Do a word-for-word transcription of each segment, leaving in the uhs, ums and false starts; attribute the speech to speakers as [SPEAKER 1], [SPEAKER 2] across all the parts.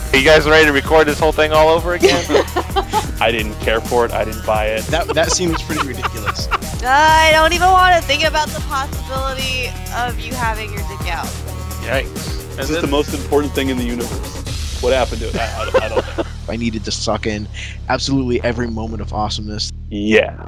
[SPEAKER 1] You guys ready to record this whole thing all over again? I didn't care for it. I didn't buy it.
[SPEAKER 2] That that seems pretty ridiculous.
[SPEAKER 3] I don't even want to think about the possibility of you having your dick out.
[SPEAKER 1] Yikes.
[SPEAKER 4] This
[SPEAKER 1] And
[SPEAKER 4] is
[SPEAKER 1] then,
[SPEAKER 4] the most important thing in the universe. What happened to it? I, I, don't, I don't know.
[SPEAKER 2] I needed to suck in absolutely every moment of awesomeness.
[SPEAKER 4] Yeah.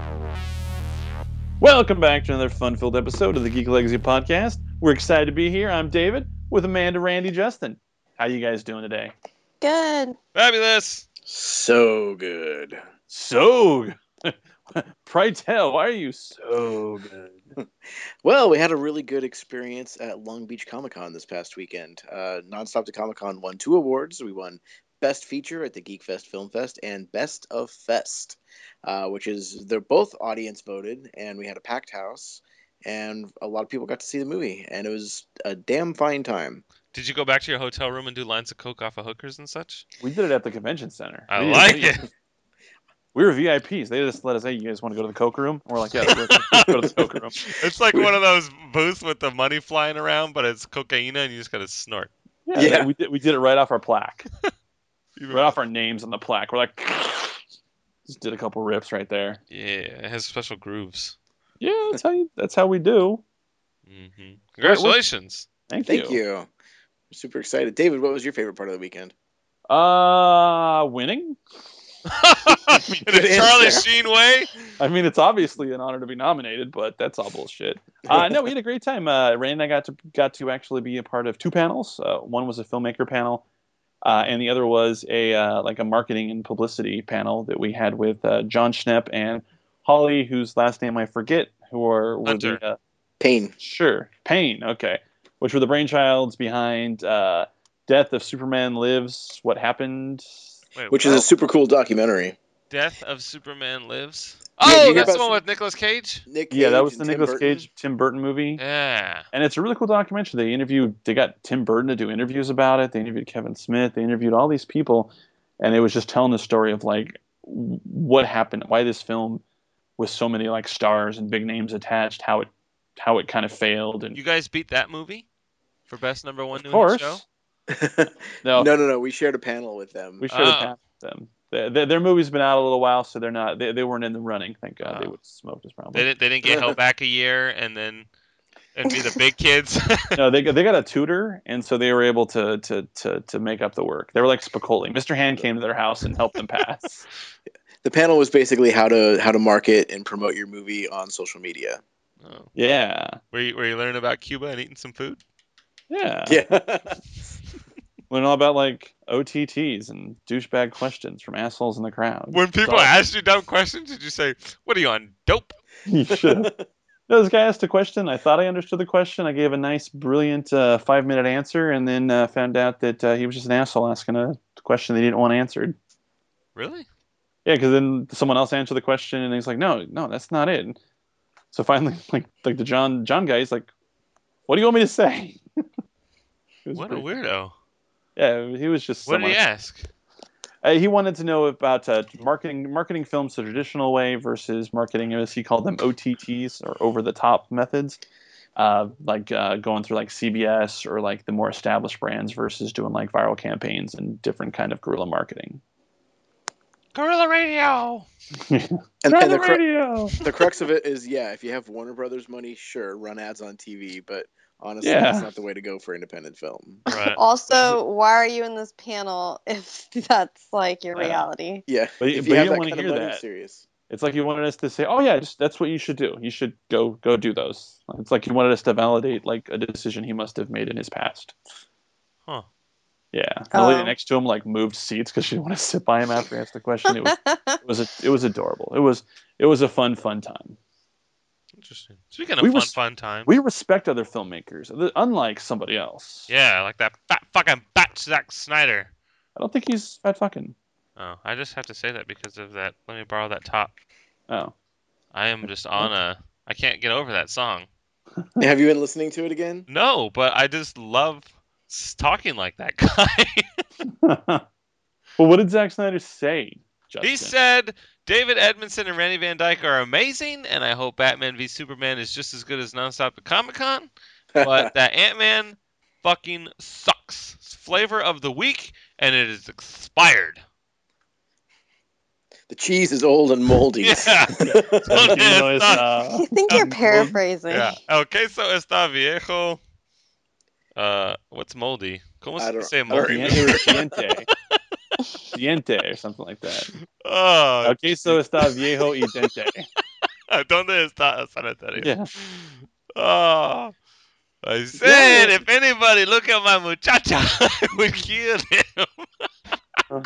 [SPEAKER 4] Welcome back to another fun-filled episode of the Geek Legacy Podcast. We're excited to be here. I'm David with Amanda, Randy, Justin. How you guys doing today?
[SPEAKER 3] Good.
[SPEAKER 5] Fabulous.
[SPEAKER 6] So good.
[SPEAKER 4] So good. Pray tell, why are you so good?
[SPEAKER 6] Well, we had a really good experience at Long Beach Comic Con this past weekend. Uh, Nonstop to Comic Con won two awards. We won Best Feature at the Geek Fest Film Fest and Best of Fest, uh, which is, they're both audience voted, and we had a packed house, and a lot of people got to see the movie, and it was a damn fine time.
[SPEAKER 5] Did you go back to your hotel room and do lines of coke off of hookers and such?
[SPEAKER 4] We did it at the convention center.
[SPEAKER 5] I
[SPEAKER 4] we
[SPEAKER 5] like
[SPEAKER 4] we,
[SPEAKER 5] it.
[SPEAKER 4] We were V I Ps. They just let us, hey, you guys want to go to the Coke room? And we're like, yeah, let's go to the Coke room.
[SPEAKER 5] It's like one of those booths with the money flying around, but it's cocaine and you just gotta snort.
[SPEAKER 4] Yeah,
[SPEAKER 6] Yeah.
[SPEAKER 4] We, did, we did it right off our plaque. Right off our names on the plaque. We're like, just did a couple rips right there.
[SPEAKER 5] Yeah, it has special grooves.
[SPEAKER 4] Yeah, that's how you, that's how we do.
[SPEAKER 5] Mm-hmm. Congratulations.
[SPEAKER 4] Thank you.
[SPEAKER 6] Thank you. I'm super excited. David, what was your favorite part of the weekend?
[SPEAKER 4] Uh, winning.
[SPEAKER 5] In a Charlie
[SPEAKER 6] answer.
[SPEAKER 5] Sheen way.
[SPEAKER 4] I mean, it's obviously an honor to be nominated, but that's all bullshit. Uh, no, we had a great time. Uh, Randy and I got to got to actually be a part of two panels. Uh, one was a filmmaker panel, uh, and the other was a uh, like a marketing and publicity panel that we had with uh, John Schnepp and Holly, whose last name I forget, who are were
[SPEAKER 5] Hunter.
[SPEAKER 4] the uh,
[SPEAKER 6] Pain.
[SPEAKER 4] sure Payne, okay, which were the brainchilds behind uh, Death of Superman Lives, What Happened.
[SPEAKER 5] Wait,
[SPEAKER 6] Which
[SPEAKER 5] what?
[SPEAKER 6] is a super cool documentary.
[SPEAKER 5] Death of Superman Lives.
[SPEAKER 6] Yeah, did
[SPEAKER 5] Oh,
[SPEAKER 6] you hear
[SPEAKER 5] that's the
[SPEAKER 6] about-
[SPEAKER 5] one with Nicolas Cage?
[SPEAKER 6] Nick
[SPEAKER 4] Yeah, that
[SPEAKER 6] Cage
[SPEAKER 4] was the
[SPEAKER 6] and Tim
[SPEAKER 4] Nicolas
[SPEAKER 6] Burton.
[SPEAKER 4] Cage, Tim Burton movie.
[SPEAKER 5] Yeah.
[SPEAKER 4] And it's a really cool documentary. They interviewed, they got Tim Burton to do interviews about it. They interviewed Kevin Smith. They interviewed all these people. And it was just telling the story of like what happened, why this film with so many like stars and big names attached, how it, how it kind of failed. And
[SPEAKER 5] You guys beat that movie for best number one
[SPEAKER 4] of
[SPEAKER 5] new
[SPEAKER 4] course,
[SPEAKER 5] show?
[SPEAKER 4] no,
[SPEAKER 6] no, no, no. We shared a panel with them.
[SPEAKER 4] we should have
[SPEAKER 5] Oh.
[SPEAKER 4] passed them. Their, their, their movie's been out a little while, so they're not, they, they weren't in the running. Thank God. They
[SPEAKER 5] Oh.
[SPEAKER 4] would have smoked us
[SPEAKER 5] They
[SPEAKER 4] probably.
[SPEAKER 5] didn't. They didn't get held back a year and then and be the big kids.
[SPEAKER 4] No, they got- they got a tutor, and so they were able to to to to make up the work. They were like Spicoli. Mister Hand came to their house and helped them pass.
[SPEAKER 6] The panel was basically how to how to market and promote your movie on social media.
[SPEAKER 5] Oh.
[SPEAKER 4] Yeah,
[SPEAKER 5] Were you, were you learning about Cuba and eating some food?
[SPEAKER 4] yeah.
[SPEAKER 6] Yeah.
[SPEAKER 4] Learn all about like O T Ts and douchebag questions from assholes in the crowd.
[SPEAKER 5] When people
[SPEAKER 4] So-
[SPEAKER 5] asked you dumb questions, did you say, "What are you on dope"?
[SPEAKER 4] you should. No, this guy asked a question. I thought I understood the question. I gave a nice, brilliant uh, five-minute answer, and then uh, found out that uh, he was just an asshole asking a question they didn't want answered.
[SPEAKER 5] Really?
[SPEAKER 4] Yeah, because then someone else answered the question, and he's like, "No, no, that's not it." So finally, like, like the John John guy, he's like, "What do you want me to say?" It was
[SPEAKER 5] What a
[SPEAKER 4] pretty-
[SPEAKER 5] weirdo.
[SPEAKER 4] Yeah, he was just.
[SPEAKER 5] What did
[SPEAKER 4] someone-
[SPEAKER 5] he ask?
[SPEAKER 4] Uh, he wanted to know about uh, marketing marketing films the traditional way versus marketing, as he called them, O T Ts, or over the top methods, uh, like uh, going through like C B S or like the more established brands versus doing like viral campaigns and different kind of guerrilla marketing.
[SPEAKER 5] Guerrilla radio.
[SPEAKER 6] And,
[SPEAKER 4] Try
[SPEAKER 6] and
[SPEAKER 4] the
[SPEAKER 6] the, cru-
[SPEAKER 4] radio.
[SPEAKER 6] the crux of it is, yeah, if you have Warner Brothers money, sure, run ads on T V, but honestly,
[SPEAKER 4] Yeah.
[SPEAKER 6] that's not the way to go for independent film.
[SPEAKER 5] Right.
[SPEAKER 3] Also, why are you in this panel if that's like your
[SPEAKER 4] Yeah.
[SPEAKER 3] reality?
[SPEAKER 6] Yeah,
[SPEAKER 4] But he-
[SPEAKER 6] if
[SPEAKER 4] but
[SPEAKER 6] you
[SPEAKER 4] he
[SPEAKER 6] have
[SPEAKER 4] didn't
[SPEAKER 6] that
[SPEAKER 4] wanna
[SPEAKER 6] kind of
[SPEAKER 4] hear
[SPEAKER 6] money,
[SPEAKER 4] that.
[SPEAKER 6] serious.
[SPEAKER 4] It's like he wanted us to say, "Oh yeah, just that's what you should do. You should go go do those." It's like he wanted us to validate like a decision he must have made in his past.
[SPEAKER 5] Huh.
[SPEAKER 4] Yeah, and the lady
[SPEAKER 3] Oh.
[SPEAKER 4] next to him like moved seats because she didn't want to sit by him after he asked the question. It was it was a, it was adorable. It was it was a fun fun time.
[SPEAKER 5] Interesting. Speaking of
[SPEAKER 4] We
[SPEAKER 5] fun,
[SPEAKER 4] res-
[SPEAKER 5] fun time.
[SPEAKER 4] We respect other filmmakers, th- unlike somebody else.
[SPEAKER 5] Yeah, like that fat fucking bat Zack Snyder.
[SPEAKER 4] I don't think he's fat fucking.
[SPEAKER 5] Oh, I just have to say that because of that. Let me borrow that top.
[SPEAKER 4] Oh,
[SPEAKER 5] I am just on a. I can't get over that song.
[SPEAKER 6] Have you been listening to it again?
[SPEAKER 5] No, but I just love s- talking like that guy.
[SPEAKER 4] well, what did Zack Snyder say? Justin?
[SPEAKER 5] He said David Edmondson and Randy Van Dyke are amazing, and I hope Batman v Superman is just as good as Nonstop at Comic Con. But that Ant-Man fucking sucks. Flavor of the week, and it is expired.
[SPEAKER 6] The cheese is old and moldy.
[SPEAKER 5] Yeah.
[SPEAKER 4] El vino es, uh,
[SPEAKER 3] I think you're paraphrasing.
[SPEAKER 5] Yeah. El queso está viejo. Uh, what's moldy? ¿Cómo
[SPEAKER 6] I
[SPEAKER 5] se
[SPEAKER 6] don't-
[SPEAKER 5] say
[SPEAKER 6] I don't
[SPEAKER 5] moldy?
[SPEAKER 6] remember.
[SPEAKER 4] Diente. Diente or something like that.
[SPEAKER 5] Oh,
[SPEAKER 4] El queso está viejo y diente.
[SPEAKER 5] ¿dónde está el sanitario?
[SPEAKER 4] Yeah.
[SPEAKER 5] Oh, I said,
[SPEAKER 6] Yeah.
[SPEAKER 5] if anybody look at my muchacha, I would kill him.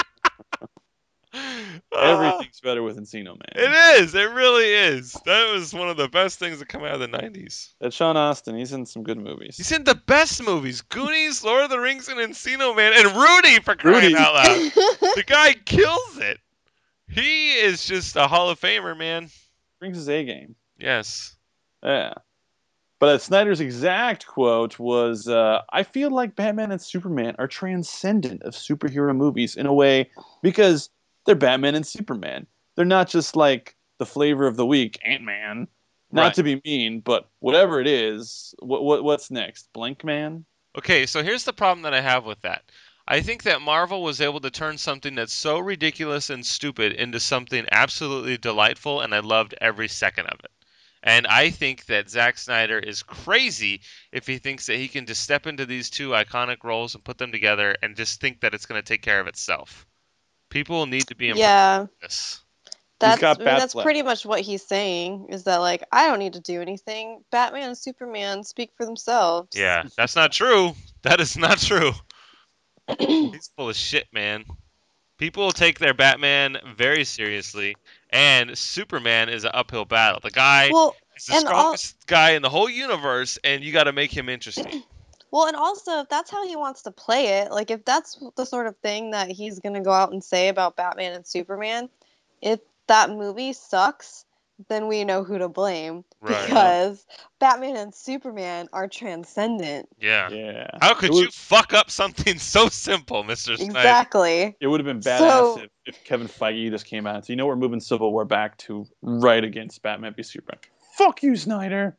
[SPEAKER 5] Ah,
[SPEAKER 4] Everything's better with Encino Man.
[SPEAKER 5] it is. It really is. That was one of the best things that come out of the nineties.
[SPEAKER 4] That's Sean Astin. He's in some good movies.
[SPEAKER 5] He's in the best movies: Goonies, Lord of the Rings, and Encino Man, and Rudy for crying
[SPEAKER 4] Rudy.
[SPEAKER 5] out loud. The guy kills it. He is just a Hall of Famer, man.
[SPEAKER 4] Brings his A game.
[SPEAKER 5] Yes.
[SPEAKER 4] Yeah. But uh, Snyder's exact quote was, uh, I feel like Batman and Superman are transcendent of superhero movies in a way because they're Batman and Superman. They're not just like the flavor of the week, Ant-Man. Not
[SPEAKER 5] Right.
[SPEAKER 4] to be mean, but whatever it is, what, what what's next? Blank Man?
[SPEAKER 5] Okay, so here's the problem that I have with that. I think that Marvel was able to turn something that's so ridiculous and stupid into something absolutely delightful, and I loved every second of it. And I think that Zack Snyder is crazy if he thinks that he can just step into these two iconic roles and put them together and just think that it's going to take care of itself. People need to be impressed
[SPEAKER 3] Yeah,
[SPEAKER 5] with this.
[SPEAKER 3] that's
[SPEAKER 4] got
[SPEAKER 3] I mean, that's
[SPEAKER 4] Batfleck.
[SPEAKER 3] pretty much what he's saying. Is that like I don't need to do anything. Batman and Superman speak for themselves.
[SPEAKER 5] Yeah, that's not true. That is not true. He's full of shit, man. People take their Batman very seriously, and Superman is an uphill battle. The guy
[SPEAKER 3] Well,
[SPEAKER 5] is the
[SPEAKER 3] and all-
[SPEAKER 5] strongest guy in the whole universe, and you got to make him interesting.
[SPEAKER 3] well, and also if that's how he wants to play it, like if that's the sort of thing that he's gonna go out and say about Batman and Superman, if that movie sucks, then we know who to blame
[SPEAKER 5] Right.
[SPEAKER 3] because Batman and Superman are transcendent.
[SPEAKER 5] Yeah.
[SPEAKER 4] Yeah.
[SPEAKER 5] How could
[SPEAKER 4] It
[SPEAKER 5] you
[SPEAKER 4] was-
[SPEAKER 5] fuck up something so simple, Mister Snyder?
[SPEAKER 3] Exactly.
[SPEAKER 4] It would have been badass
[SPEAKER 3] So-
[SPEAKER 4] if, if Kevin Feige just came out and said, you know, we're moving Civil War back to right against Batman v Superman. Fuck you, Snyder.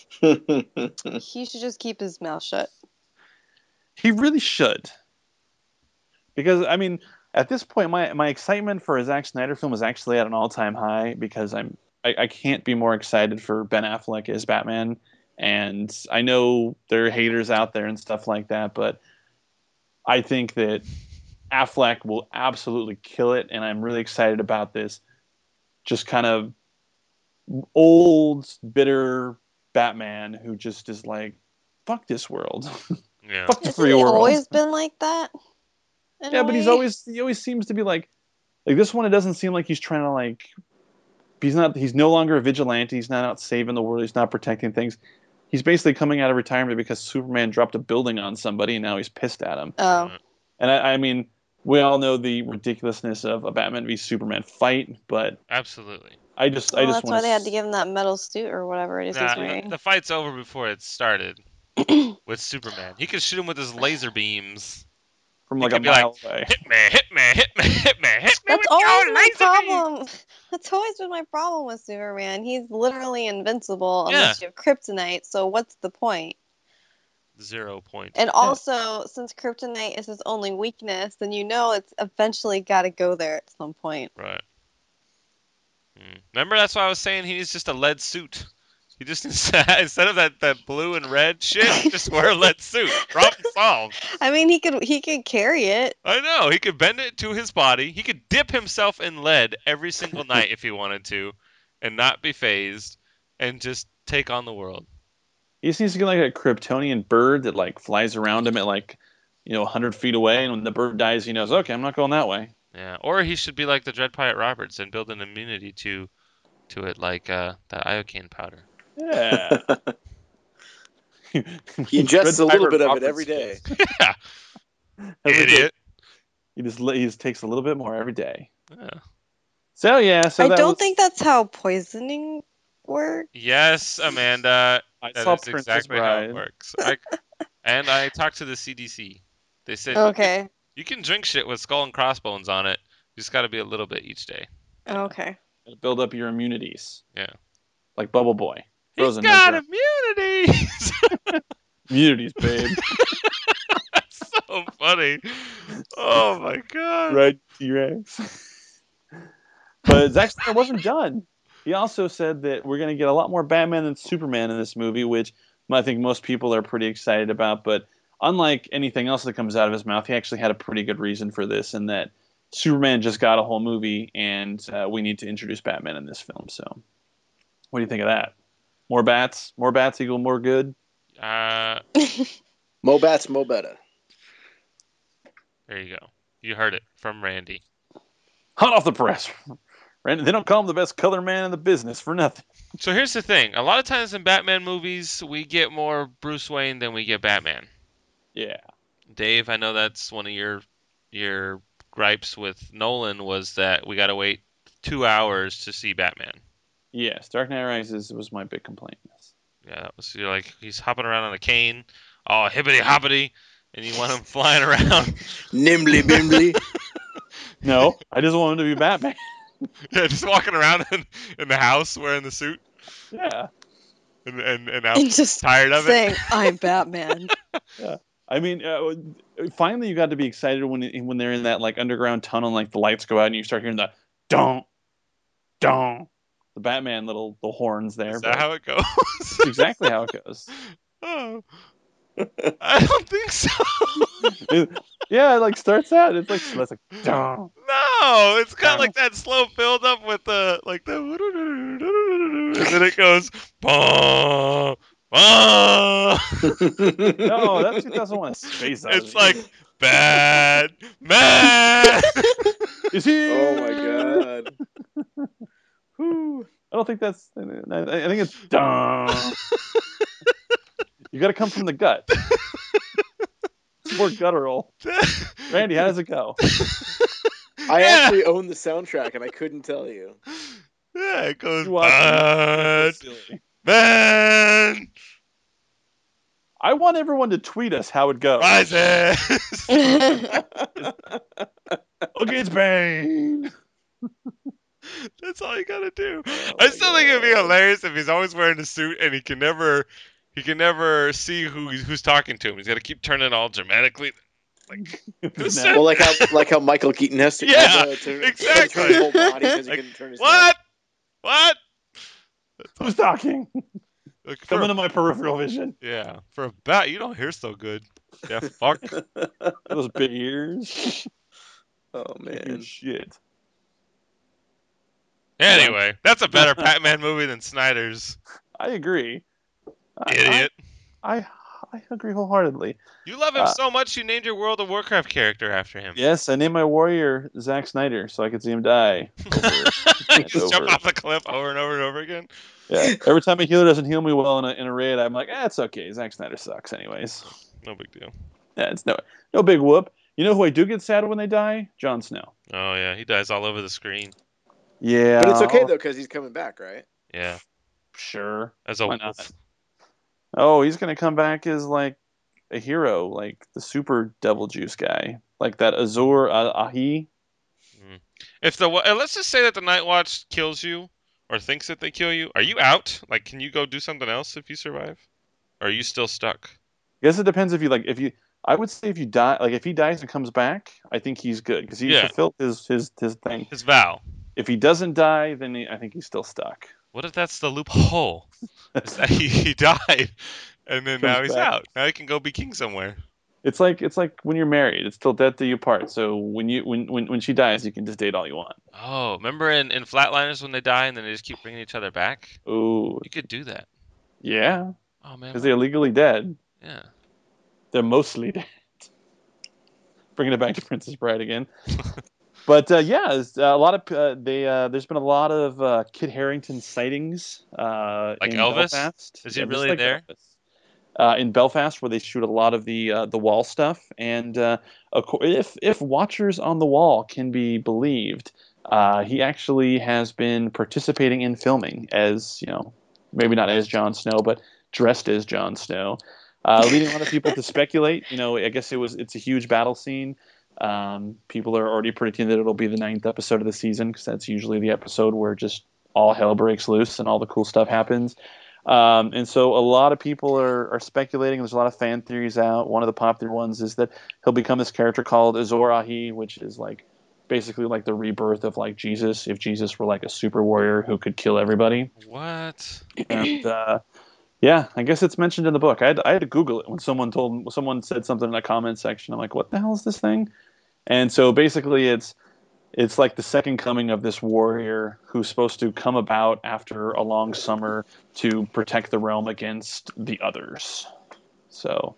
[SPEAKER 3] He should just keep his mouth shut.
[SPEAKER 4] He really should. Because, I mean, at this point, my, my excitement for a Zack Snyder film is actually at an all-time high because I'm I, I can't be more excited for Ben Affleck as Batman. And I know there are haters out there and stuff like that, but I think that Affleck will absolutely kill it, and I'm really excited about this. Just kind of old, bitter Batman who just is like, fuck this world.
[SPEAKER 5] Yeah.
[SPEAKER 4] Fuck the
[SPEAKER 3] Hasn't
[SPEAKER 4] free
[SPEAKER 3] he
[SPEAKER 4] world.
[SPEAKER 3] always been like that? in
[SPEAKER 4] Yeah,
[SPEAKER 3] a
[SPEAKER 4] but he's
[SPEAKER 3] way?
[SPEAKER 4] always he always seems to be like like this one. It doesn't seem like he's trying to like. He's not. He's no longer a vigilante. He's not out saving the world. He's not protecting things. He's basically coming out of retirement because Superman dropped a building on somebody, and now he's pissed at him.
[SPEAKER 3] Oh,
[SPEAKER 4] And I, I mean, we all know the ridiculousness of a Batman v Superman fight, but
[SPEAKER 5] Absolutely.
[SPEAKER 4] I just, I
[SPEAKER 3] well,
[SPEAKER 4] just
[SPEAKER 3] that's
[SPEAKER 4] want
[SPEAKER 3] why they had to give him that metal suit or whatever it is
[SPEAKER 5] Nah,
[SPEAKER 3] he's
[SPEAKER 5] the,
[SPEAKER 3] wearing.
[SPEAKER 5] the fight's over before it started with Superman. He could shoot him with his laser beams.
[SPEAKER 4] from
[SPEAKER 5] He
[SPEAKER 4] like a
[SPEAKER 5] could be
[SPEAKER 4] mile away.
[SPEAKER 5] Hit me, hit me, hit me, hit me, hit me
[SPEAKER 3] That's
[SPEAKER 5] with
[SPEAKER 3] always
[SPEAKER 5] your
[SPEAKER 3] my
[SPEAKER 5] laser beam.
[SPEAKER 3] problem. That's always been my problem with Superman. He's literally invincible unless you have kryptonite. So what's the point?
[SPEAKER 5] Zero point.
[SPEAKER 3] And also, since kryptonite is his only weakness, then you know it's eventually got to go there at some point.
[SPEAKER 5] Right. Hmm. Remember, that's why I was saying he needs just a lead suit. He just needs to, instead of that, that blue and red shit, just wear a lead suit. Problem solved.
[SPEAKER 3] I mean, he could he could carry it.
[SPEAKER 5] I know. He could bend it to his body. He could dip himself in lead every single night if he wanted to, and not be phased, and just take on the world.
[SPEAKER 4] He just needs to get like a Kryptonian bird that like flies around him at like, you know, one hundred feet away, and when the bird dies, he knows, okay, I'm not going that way.
[SPEAKER 5] Yeah. Or he should be like the Dread Pirate Roberts and build an immunity to, to it, like uh, the iocane powder.
[SPEAKER 4] Yeah.
[SPEAKER 6] He ingests a little bit of it every day.
[SPEAKER 5] Yeah.
[SPEAKER 4] Every day.
[SPEAKER 5] Idiot.
[SPEAKER 4] He just li- he just takes a little bit more every day.
[SPEAKER 5] Yeah.
[SPEAKER 4] So yeah, so
[SPEAKER 3] I
[SPEAKER 4] that
[SPEAKER 3] don't
[SPEAKER 4] was-
[SPEAKER 3] think that's how poisoning works.
[SPEAKER 5] Yes, Amanda.
[SPEAKER 4] I
[SPEAKER 5] That
[SPEAKER 4] saw
[SPEAKER 5] is
[SPEAKER 4] Princess
[SPEAKER 5] exactly how
[SPEAKER 4] Bride.
[SPEAKER 5] it works. I, and I talked to the C D C. They said
[SPEAKER 3] Okay.
[SPEAKER 5] you can drink shit with skull and crossbones on it. You just got to be a little bit each day.
[SPEAKER 3] Okay.
[SPEAKER 4] Build up your immunities.
[SPEAKER 5] Yeah.
[SPEAKER 4] Like Bubble Boy.
[SPEAKER 5] He's
[SPEAKER 4] Frozen
[SPEAKER 5] got
[SPEAKER 4] Nurture.
[SPEAKER 5] immunities.
[SPEAKER 4] Immunities, babe.
[SPEAKER 5] That's so so funny. Oh my god.
[SPEAKER 4] Right, T-Rex. But Zack Snyder wasn't done. He also said that we're going to get a lot more Batman than Superman in this movie, which I think most people are pretty excited about. But unlike anything else that comes out of his mouth, he actually had a pretty good reason for this, in that Superman just got a whole movie, and uh, we need to introduce Batman in this film. So, what do you think of that? More bats? More bats equal more good?
[SPEAKER 5] Uh,
[SPEAKER 6] Mo bats, mo better.
[SPEAKER 5] there you go. You heard it from Randy.
[SPEAKER 4] Hot off the press. Randy, they don't call him the best color man in the business for nothing.
[SPEAKER 5] So here's the thing. A lot of times in Batman movies, we get more Bruce Wayne than we get Batman.
[SPEAKER 4] Yeah.
[SPEAKER 5] Dave, I know that's one of your your gripes with Nolan, was that we got to wait two hours to see Batman.
[SPEAKER 4] Yes, Dark Knight Rises was my big complaint. Yes.
[SPEAKER 5] Yeah, that was, you're like, he's hopping around on a cane, all hippity hoppity, and you want him flying around.
[SPEAKER 6] Nimbly bimbly.
[SPEAKER 4] No, I just want him to be Batman.
[SPEAKER 5] Yeah, just walking around in, in the house wearing the suit,
[SPEAKER 4] Yeah.
[SPEAKER 5] and and, and now
[SPEAKER 3] And just
[SPEAKER 5] tired of
[SPEAKER 3] saying,
[SPEAKER 5] it.
[SPEAKER 3] I'm Batman.
[SPEAKER 4] I mean, uh, finally you got to be excited when when they're in that like underground tunnel and like the lights go out and you start hearing the don't, don't, the Batman little the horns there.
[SPEAKER 5] Is that
[SPEAKER 4] but
[SPEAKER 5] how it goes?
[SPEAKER 4] That's exactly how it goes.
[SPEAKER 5] Oh, I don't think so.
[SPEAKER 4] It- yeah, it like starts out. It's like it's like don't.
[SPEAKER 5] No, it's got like that slow build up with the like the, and then it goes, bah, bah.
[SPEAKER 4] No, that's two thousand one: A Space Odyssey.
[SPEAKER 5] It's like bad man.
[SPEAKER 4] Is he?
[SPEAKER 6] Oh my god.
[SPEAKER 4] Whew. I don't think that's. I, I think it's dumb. You got to come from the gut. It's more guttural. Randy, how does it go?
[SPEAKER 6] I
[SPEAKER 5] Yeah.
[SPEAKER 6] actually own the soundtrack and I couldn't tell you.
[SPEAKER 5] Yeah, it goes
[SPEAKER 4] You watch it.
[SPEAKER 5] bad
[SPEAKER 4] It's silly.
[SPEAKER 5] man
[SPEAKER 4] I want everyone to tweet us how it goes.
[SPEAKER 5] rises.
[SPEAKER 4] Okay, it's Bane.
[SPEAKER 5] That's all you gotta do.
[SPEAKER 4] Oh
[SPEAKER 5] I
[SPEAKER 4] my
[SPEAKER 5] still think it'd be
[SPEAKER 4] God.
[SPEAKER 5] hilarious if he's always wearing a suit and he can never, he can never see who he's, who's talking to him. He's got to keep turning all dramatically. Like, who's
[SPEAKER 4] Nah.
[SPEAKER 5] that?
[SPEAKER 6] Well, like how like how Michael Keaton has to,
[SPEAKER 5] Yeah,
[SPEAKER 6] have, uh, to
[SPEAKER 5] exactly.
[SPEAKER 6] turn his whole body because he
[SPEAKER 5] Like,
[SPEAKER 6] couldn't turn his
[SPEAKER 5] what? What?
[SPEAKER 4] Who's talking?
[SPEAKER 5] Like, for
[SPEAKER 4] Come
[SPEAKER 5] a-
[SPEAKER 4] into my peripheral vision.
[SPEAKER 5] yeah, for a bat, you don't hear so good. Yeah, fuck.
[SPEAKER 4] Those big ears.
[SPEAKER 6] Oh
[SPEAKER 4] Huge
[SPEAKER 6] man.
[SPEAKER 4] shit.
[SPEAKER 5] Anyway, that's a better Batman movie than Snyder's.
[SPEAKER 4] I agree. I-
[SPEAKER 5] Idiot.
[SPEAKER 4] I, I I agree wholeheartedly.
[SPEAKER 5] You love him
[SPEAKER 4] Uh,
[SPEAKER 5] so much you named your World of Warcraft character after him.
[SPEAKER 4] Yes, I named my warrior Zack Snyder so I could see him die.
[SPEAKER 5] You just jump
[SPEAKER 4] over.
[SPEAKER 5] off the cliff over and over and over again.
[SPEAKER 4] Yeah. Every time a healer doesn't heal me well in a, in a raid, I'm like, eh, it's okay. Zack Snyder sucks, anyways.
[SPEAKER 5] No big deal.
[SPEAKER 4] Yeah, it's no no big whoop. You know who I do get sad when they die? Jon Snow.
[SPEAKER 5] Oh yeah, he dies all over the screen.
[SPEAKER 4] Yeah,
[SPEAKER 6] But it's okay though because he's coming back, right?
[SPEAKER 5] Yeah,
[SPEAKER 4] Sure.
[SPEAKER 5] as a
[SPEAKER 4] Why not?
[SPEAKER 5] wolf.
[SPEAKER 4] Oh, he's gonna come back as like a hero, like the super devil juice guy, like that Azor uh, Ahi.
[SPEAKER 5] If the uh, let's just say that the Night Watch kills you or thinks that they kill you, are you out? Like, can you go do something else if you survive? Or are you still stuck?
[SPEAKER 4] I guess it depends if you like if you. I would say if you die, like if he dies and comes back, I think he's good because he
[SPEAKER 5] Yeah.
[SPEAKER 4] fulfilled his his his thing.
[SPEAKER 5] His vow.
[SPEAKER 4] If he doesn't die, then he, I think he's still stuck.
[SPEAKER 5] What if that's the loophole? Is that he, he died, and then
[SPEAKER 4] Comes
[SPEAKER 5] now he's
[SPEAKER 4] back.
[SPEAKER 5] out. Now he can go be king somewhere.
[SPEAKER 4] It's like it's like when you're married, it's till death do you part. So when you when when when she dies, you can just date all you want.
[SPEAKER 5] Oh, remember in, in Flatliners when they die and then they just keep bringing each other back?
[SPEAKER 4] Oh
[SPEAKER 5] You could do that.
[SPEAKER 4] yeah,
[SPEAKER 5] Oh man.
[SPEAKER 4] because they're legally dead.
[SPEAKER 5] Yeah.
[SPEAKER 4] They're mostly dead. Bringing it back to Princess Bride again. But uh, yeah, it's, uh, a lot of uh, they. Uh, there's been a lot of uh, Kit Harington sightings. Uh,
[SPEAKER 5] Like
[SPEAKER 4] in
[SPEAKER 5] Elvis?
[SPEAKER 4] Belfast.
[SPEAKER 5] Is he
[SPEAKER 4] Yeah, just
[SPEAKER 5] really
[SPEAKER 4] like
[SPEAKER 5] there?
[SPEAKER 4] Elvis. Uh, in Belfast, where they shoot a lot of the uh, the wall stuff, and uh, acco- if if Watchers on the Wall can be believed, uh, he actually has been participating in filming as you know, maybe not as Jon Snow, but dressed as Jon Snow, uh, leading a lot of people to speculate. You know, I guess it was it's a huge battle scene. Um, people are already predicting that it'll be the ninth episode of the season because that's usually the episode where just all hell breaks loose and all the cool stuff happens. Um, and so a lot of people are, are speculating. There's a lot of fan theories out. One of the popular ones is that he'll become this character called Azor Ahai, which is like basically like the rebirth of like Jesus, if Jesus were like a super warrior who could kill everybody.
[SPEAKER 5] What?
[SPEAKER 4] And uh, yeah, I guess it's mentioned in the book. I had, I had to Google it when someone told when someone said something in the comment section. I'm like, what the hell is this thing? And so basically, it's it's like the second coming of this warrior who's supposed to come about after a long summer to protect the realm against the others. So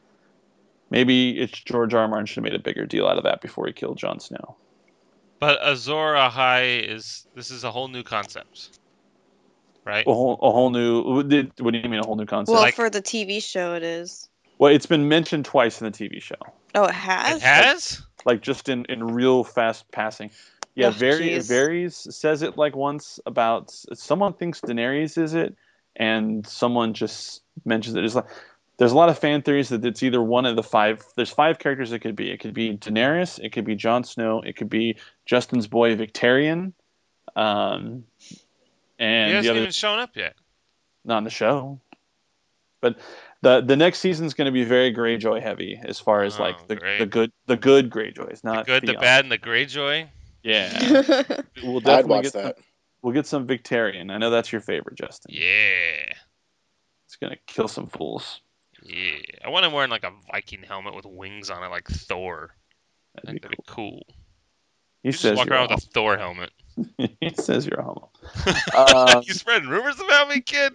[SPEAKER 4] maybe it's George R. R. Martin should have made a bigger deal out of that before he killed Jon Snow.
[SPEAKER 5] But Azor Ahai is this is a whole new concept, right?
[SPEAKER 4] A whole, a whole new. What do you mean a whole new concept?
[SPEAKER 3] Well,
[SPEAKER 5] Like-
[SPEAKER 3] for the T V show, it is.
[SPEAKER 4] Well, it's been mentioned twice in the T V show,
[SPEAKER 3] Oh, it has.
[SPEAKER 5] It has?
[SPEAKER 4] like just in, in real fast passing. Yeah,
[SPEAKER 3] Oh,
[SPEAKER 4] Very
[SPEAKER 3] jeez.
[SPEAKER 4] Varys says it like once about someone thinks Daenerys is it, and someone just mentions it. It's like there's a lot of fan theories that it's either one of the five. There's five characters it could be. It could be Daenerys. It could be Jon Snow. It could be Justin's boy Victarion. Um, and
[SPEAKER 5] He
[SPEAKER 4] the
[SPEAKER 5] hasn't
[SPEAKER 4] other
[SPEAKER 5] even shown up yet.
[SPEAKER 4] not in the show. But the the next season's going to be very Greyjoy heavy as far as
[SPEAKER 5] Oh,
[SPEAKER 4] like the,
[SPEAKER 5] great.
[SPEAKER 4] the good the good Greyjoys,
[SPEAKER 5] The
[SPEAKER 4] not
[SPEAKER 5] good, the
[SPEAKER 4] young.
[SPEAKER 5] bad, and the Greyjoy.
[SPEAKER 4] Yeah, we'll
[SPEAKER 6] I'd
[SPEAKER 4] definitely
[SPEAKER 6] watch
[SPEAKER 4] get some,
[SPEAKER 6] that.
[SPEAKER 4] we'll get some Victarion. I know that's your favorite, Justin.
[SPEAKER 5] Yeah.
[SPEAKER 4] It's gonna kill some fools.
[SPEAKER 5] Yeah. I want him wearing like a Viking helmet with wings on it, like Thor. I
[SPEAKER 4] That'd
[SPEAKER 5] think
[SPEAKER 4] be
[SPEAKER 5] that'd be
[SPEAKER 4] cool.
[SPEAKER 5] cool.
[SPEAKER 4] He
[SPEAKER 5] You just
[SPEAKER 4] says
[SPEAKER 5] walk
[SPEAKER 4] you're
[SPEAKER 5] around
[SPEAKER 4] a
[SPEAKER 5] with a Thor helmet.
[SPEAKER 4] homo. He says you're a homo. Um,
[SPEAKER 5] You spreading rumors about me, kid?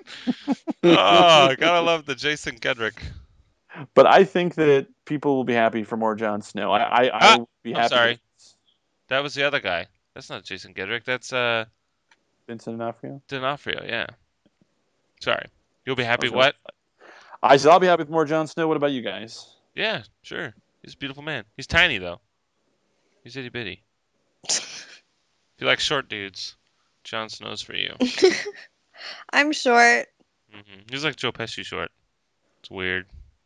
[SPEAKER 5] Oh, gotta love the Jason Gedrick.
[SPEAKER 4] But I think that people will be happy for more Jon Snow. I I, I
[SPEAKER 5] Ah,
[SPEAKER 4] would be
[SPEAKER 5] I'm
[SPEAKER 4] happy.
[SPEAKER 5] sorry.
[SPEAKER 4] With
[SPEAKER 5] That was the other guy. That's not Jason Gedrick. That's uh
[SPEAKER 4] Vincent D'Onofrio.
[SPEAKER 5] D'Onofrio. Yeah. Sorry. You'll be happy.
[SPEAKER 4] Okay.
[SPEAKER 5] What?
[SPEAKER 4] I said I'll be happy with more Jon Snow. What about you guys?
[SPEAKER 5] Yeah, sure. He's a beautiful man. He's tiny though. He's itty bitty. If you like short dudes, Jon Snow's for you.
[SPEAKER 3] I'm short.
[SPEAKER 5] hmm He's like Joe Pesci short. It's weird.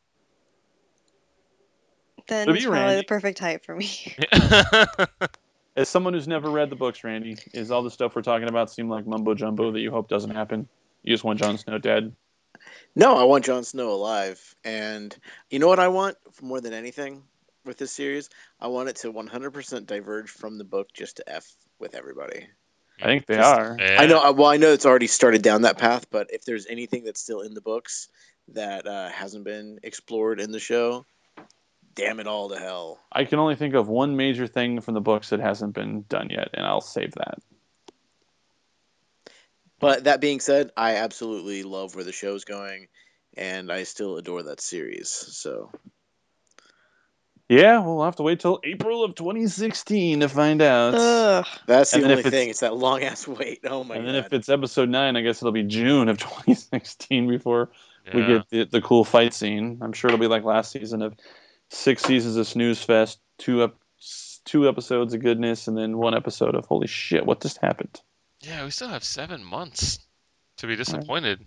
[SPEAKER 3] Then
[SPEAKER 4] What
[SPEAKER 3] it's
[SPEAKER 4] about you,
[SPEAKER 3] probably
[SPEAKER 4] Randy?
[SPEAKER 3] the perfect height for me.
[SPEAKER 4] As someone who's never read the books, Randy, is all the stuff we're talking about seem like mumbo jumbo that you hope doesn't happen? You just want Jon Snow dead?
[SPEAKER 6] No, I want Jon Snow alive. And you know what I want more than anything with this series? I want it to one hundred percent diverge from the book just to F with everybody.
[SPEAKER 4] I think they
[SPEAKER 6] Just-
[SPEAKER 4] are.
[SPEAKER 5] Yeah.
[SPEAKER 6] I know. uh, Well, I know it's already started down that path, but if there's anything that's still in the books that uh, hasn't been explored in the show, damn it all to hell.
[SPEAKER 4] I can only think of one major thing from the books that hasn't been done yet, and I'll save that.
[SPEAKER 6] But that being said, I absolutely love where the show's going, and I still adore that series. So
[SPEAKER 4] Yeah, we'll have to wait till April of twenty sixteen to find out.
[SPEAKER 3] Ugh.
[SPEAKER 6] that's the
[SPEAKER 4] And then
[SPEAKER 6] only
[SPEAKER 4] if it's-
[SPEAKER 6] thing. It's that long ass wait. Oh my
[SPEAKER 4] and then
[SPEAKER 6] god.
[SPEAKER 4] if it's episode nine, I guess it'll be June of twenty sixteen before we
[SPEAKER 5] Yeah.
[SPEAKER 4] get the, the cool fight scene. I'm sure it'll be like last season of six seasons of Snooze Fest, two up, two episodes of goodness, and then one episode of holy shit, what just happened?
[SPEAKER 5] Yeah, we still have seven months to be disappointed.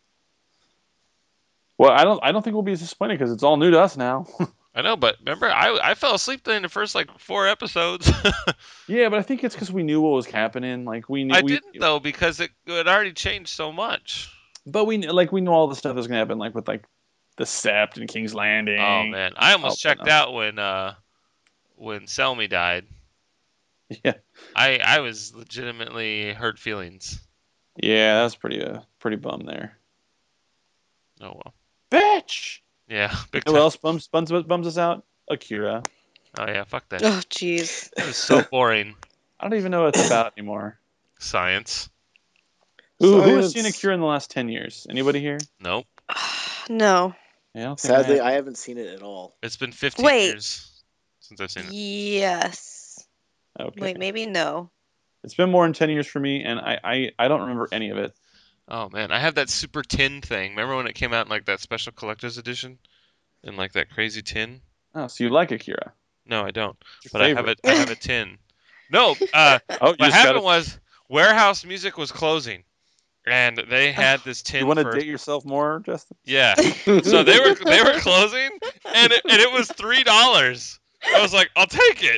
[SPEAKER 4] Well, I don't, I don't think we'll be disappointed because it's all new to us now.
[SPEAKER 5] I know, but remember, I I fell asleep during the first like four episodes.
[SPEAKER 4] Yeah, but I think it's because we knew what was happening. Like we knew.
[SPEAKER 5] I
[SPEAKER 4] we,
[SPEAKER 5] didn't though because it it already changed so much.
[SPEAKER 4] But we kn- like we know all the stuff that was gonna happen, like with like the Sept and King's Landing.
[SPEAKER 5] Oh man, I almost
[SPEAKER 4] Oh,
[SPEAKER 5] checked
[SPEAKER 4] no.
[SPEAKER 5] out when uh when Selmy died.
[SPEAKER 4] Yeah,
[SPEAKER 5] I I was legitimately hurt feelings.
[SPEAKER 4] yeah, that's pretty uh, pretty bum there.
[SPEAKER 5] Oh well.
[SPEAKER 4] Bitch.
[SPEAKER 5] Yeah, big
[SPEAKER 4] Who
[SPEAKER 5] time.
[SPEAKER 4] else bums bums bums us out? Akira.
[SPEAKER 5] Oh yeah, fuck that.
[SPEAKER 3] Oh, jeez.
[SPEAKER 5] It was so boring.
[SPEAKER 4] I don't even know what it's about anymore.
[SPEAKER 5] Science.
[SPEAKER 4] Who, who has
[SPEAKER 6] Science.
[SPEAKER 4] seen Akira in the last ten years? Anybody here?
[SPEAKER 5] Nope.
[SPEAKER 3] No.
[SPEAKER 4] Yeah, I don't think I
[SPEAKER 6] Sadly,
[SPEAKER 4] have.
[SPEAKER 6] I haven't seen it at all.
[SPEAKER 5] It's been fifteen
[SPEAKER 3] Wait.
[SPEAKER 5] years since I've seen it.
[SPEAKER 3] Yes.
[SPEAKER 4] Okay.
[SPEAKER 3] Wait, maybe no.
[SPEAKER 4] It's been more than ten years for me, and I, I, I don't remember any of it.
[SPEAKER 5] Oh man, I have that super tin thing. Remember when it came out in like that special collector's edition? In like that crazy tin?
[SPEAKER 4] Oh, so you like Akira?
[SPEAKER 5] No, I don't.
[SPEAKER 4] It's your
[SPEAKER 5] But I have
[SPEAKER 4] favorite.
[SPEAKER 5] a I have a tin. No, uh
[SPEAKER 4] Oh, you
[SPEAKER 5] what
[SPEAKER 4] just
[SPEAKER 5] happened
[SPEAKER 4] gotta,
[SPEAKER 5] was Warehouse Music was closing. And they had this tin
[SPEAKER 4] you want to
[SPEAKER 5] for
[SPEAKER 4] date yourself more, Justin?
[SPEAKER 5] Yeah. So they were they were closing and it, and it was three dollars. I was like, I'll take it.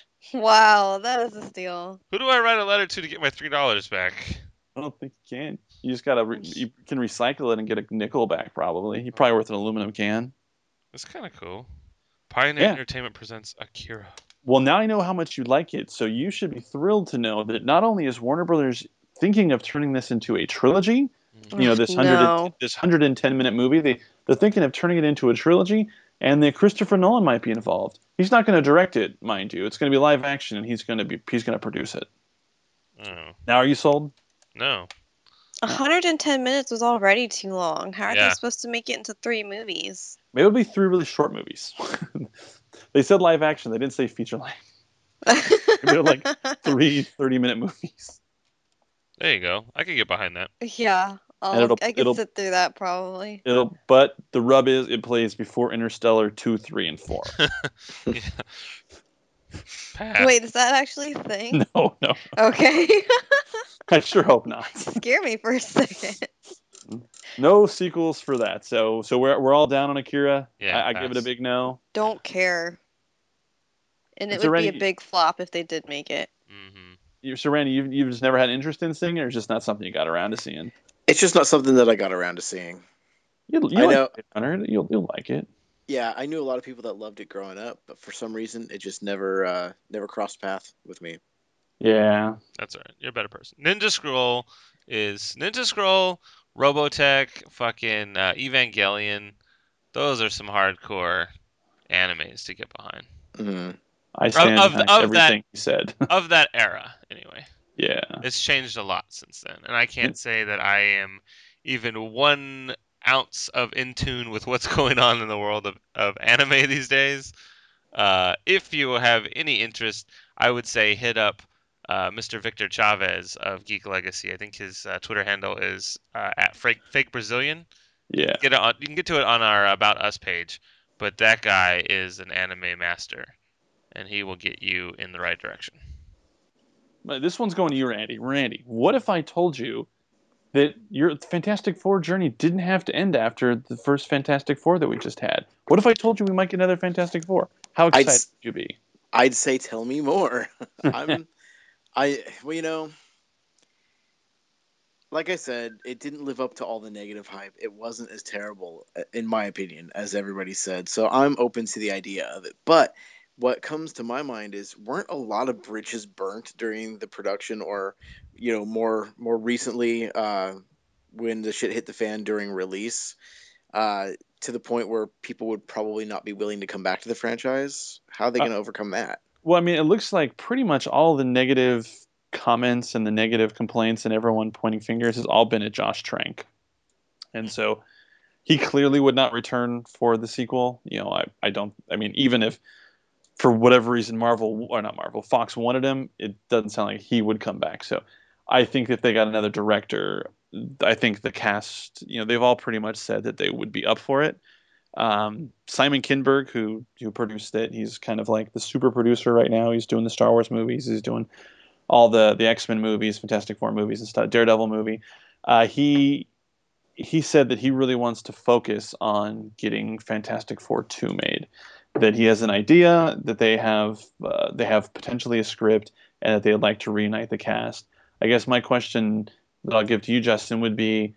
[SPEAKER 3] Wow, that is a steal.
[SPEAKER 5] Who do I write a letter to to get my three dollars back?
[SPEAKER 4] I don't think you can. You just gotta re- you can recycle it and get a nickel back. Probably, you're probably worth an aluminum can.
[SPEAKER 5] It's kind of cool. Pioneer
[SPEAKER 4] Yeah.
[SPEAKER 5] Entertainment presents Akira.
[SPEAKER 4] Well, now I know how much you like it, so you should be thrilled to know that not only is Warner Brothers thinking of turning this into a trilogy, you know, this hundred
[SPEAKER 3] No.
[SPEAKER 4] this hundred and ten minute movie, they they're thinking of turning it into a trilogy, and that Christopher Nolan might be involved. He's not going to direct it, mind you. It's going to be live action, and he's going to be he's going to produce it.
[SPEAKER 5] Oh,
[SPEAKER 4] Now, are you sold?
[SPEAKER 5] no.
[SPEAKER 3] one hundred ten minutes was already too long. How are
[SPEAKER 5] Yeah.
[SPEAKER 3] they supposed to make it into three movies?
[SPEAKER 4] Maybe it'll be three really short movies. They said live action. They didn't say feature length. They're like three thirty minute movies.
[SPEAKER 5] There you go. I could get behind that.
[SPEAKER 3] Yeah, I'll,
[SPEAKER 4] it'll-
[SPEAKER 3] I
[SPEAKER 4] it'll-
[SPEAKER 3] can sit through that probably.
[SPEAKER 4] It'll, but the rub is it plays before Interstellar two, three, and four.
[SPEAKER 5] Yeah. Pass.
[SPEAKER 3] Wait, is that actually a thing?
[SPEAKER 4] No, no,
[SPEAKER 3] Okay.
[SPEAKER 4] I sure hope not.
[SPEAKER 3] Scare me for a second.
[SPEAKER 4] No sequels for that. So, so we're we're all down on Akira.
[SPEAKER 5] Yeah,
[SPEAKER 4] I, I give it a
[SPEAKER 5] pass.
[SPEAKER 4] big no.
[SPEAKER 3] Don't care. And it
[SPEAKER 4] It's
[SPEAKER 3] would
[SPEAKER 4] already-
[SPEAKER 3] be a big flop if they did make it.
[SPEAKER 5] hmm
[SPEAKER 4] You, so Randy, you've you've just never had interest in seeing it, or it's just not something you got around to seeing.
[SPEAKER 6] It's just not something that I got around to seeing.
[SPEAKER 4] You'll,
[SPEAKER 6] I
[SPEAKER 4] you'll
[SPEAKER 6] know.
[SPEAKER 4] like it, Hunter. You'll you'll like it.
[SPEAKER 6] Yeah, I knew a lot of people that loved it growing up, but for some reason, it just never uh, never crossed path with me.
[SPEAKER 4] Yeah.
[SPEAKER 5] That's all right. You're a better person. Ninja Scroll is Ninja Scroll, Robotech, fucking uh, Evangelion. Those are some hardcore animes to get behind.
[SPEAKER 6] hmm
[SPEAKER 4] I stand
[SPEAKER 5] of-
[SPEAKER 4] behind
[SPEAKER 5] of
[SPEAKER 4] everything he said.
[SPEAKER 5] Of that era, anyway.
[SPEAKER 4] Yeah.
[SPEAKER 5] It's changed a lot since then, and I can't say that I am even one ounce of in tune with what's going on in the world of, of anime these days. Uh, if you have any interest, I would say hit up uh, Mister Victor Chavez of Geek Legacy. I think his uh, Twitter handle is uh, at fake, fake Brazilian.
[SPEAKER 4] Yeah.
[SPEAKER 5] Get it on, you can get to it on our About Us page, but that guy is an anime master, and he will get you in the right direction.
[SPEAKER 4] But this one's going to you, Randy. Randy, what if I told you that your Fantastic Four journey didn't have to end after the first Fantastic Four that we just had? What if I told you we might get another Fantastic Four? How
[SPEAKER 6] I'd
[SPEAKER 4] excited
[SPEAKER 6] s-
[SPEAKER 4] would you be?
[SPEAKER 6] I'd say, tell me more. I'm, I well, you know, like I said, it didn't live up to all the negative hype. It wasn't as terrible, uh, in my opinion, as everybody said. So I'm open to the idea of it. But what comes to my mind is, weren't a lot of bridges burnt during the production, or, you know, more more recently, uh, when the shit hit the fan during release, uh, to the point where people would probably not be willing to come back to the franchise? How are they
[SPEAKER 4] Uh,
[SPEAKER 6] going to overcome that?
[SPEAKER 4] Well, I mean, it looks like pretty much all the negative comments and the negative complaints and everyone pointing fingers has all been at Josh Trank. And so he clearly would not return for the sequel. You know, I, I don't, I mean, even if for whatever reason Marvel, or not Marvel, Fox wanted him, it doesn't sound like he would come back. So I think if they got another director, I think the cast, you know, they've all pretty much said that they would be up for it. Um, Simon Kinberg, who who produced it, he's kind of like the super producer right now. He's doing the Star Wars movies. He's doing all the the X-Men movies, Fantastic Four movies, and stuff. Daredevil movie. Uh, he he said that he really wants to focus on getting Fantastic Four two made. That he has an idea, that they have uh, they have potentially a script, and that they'd like to reunite the cast. I guess my question that I'll give to you, Justin, would be: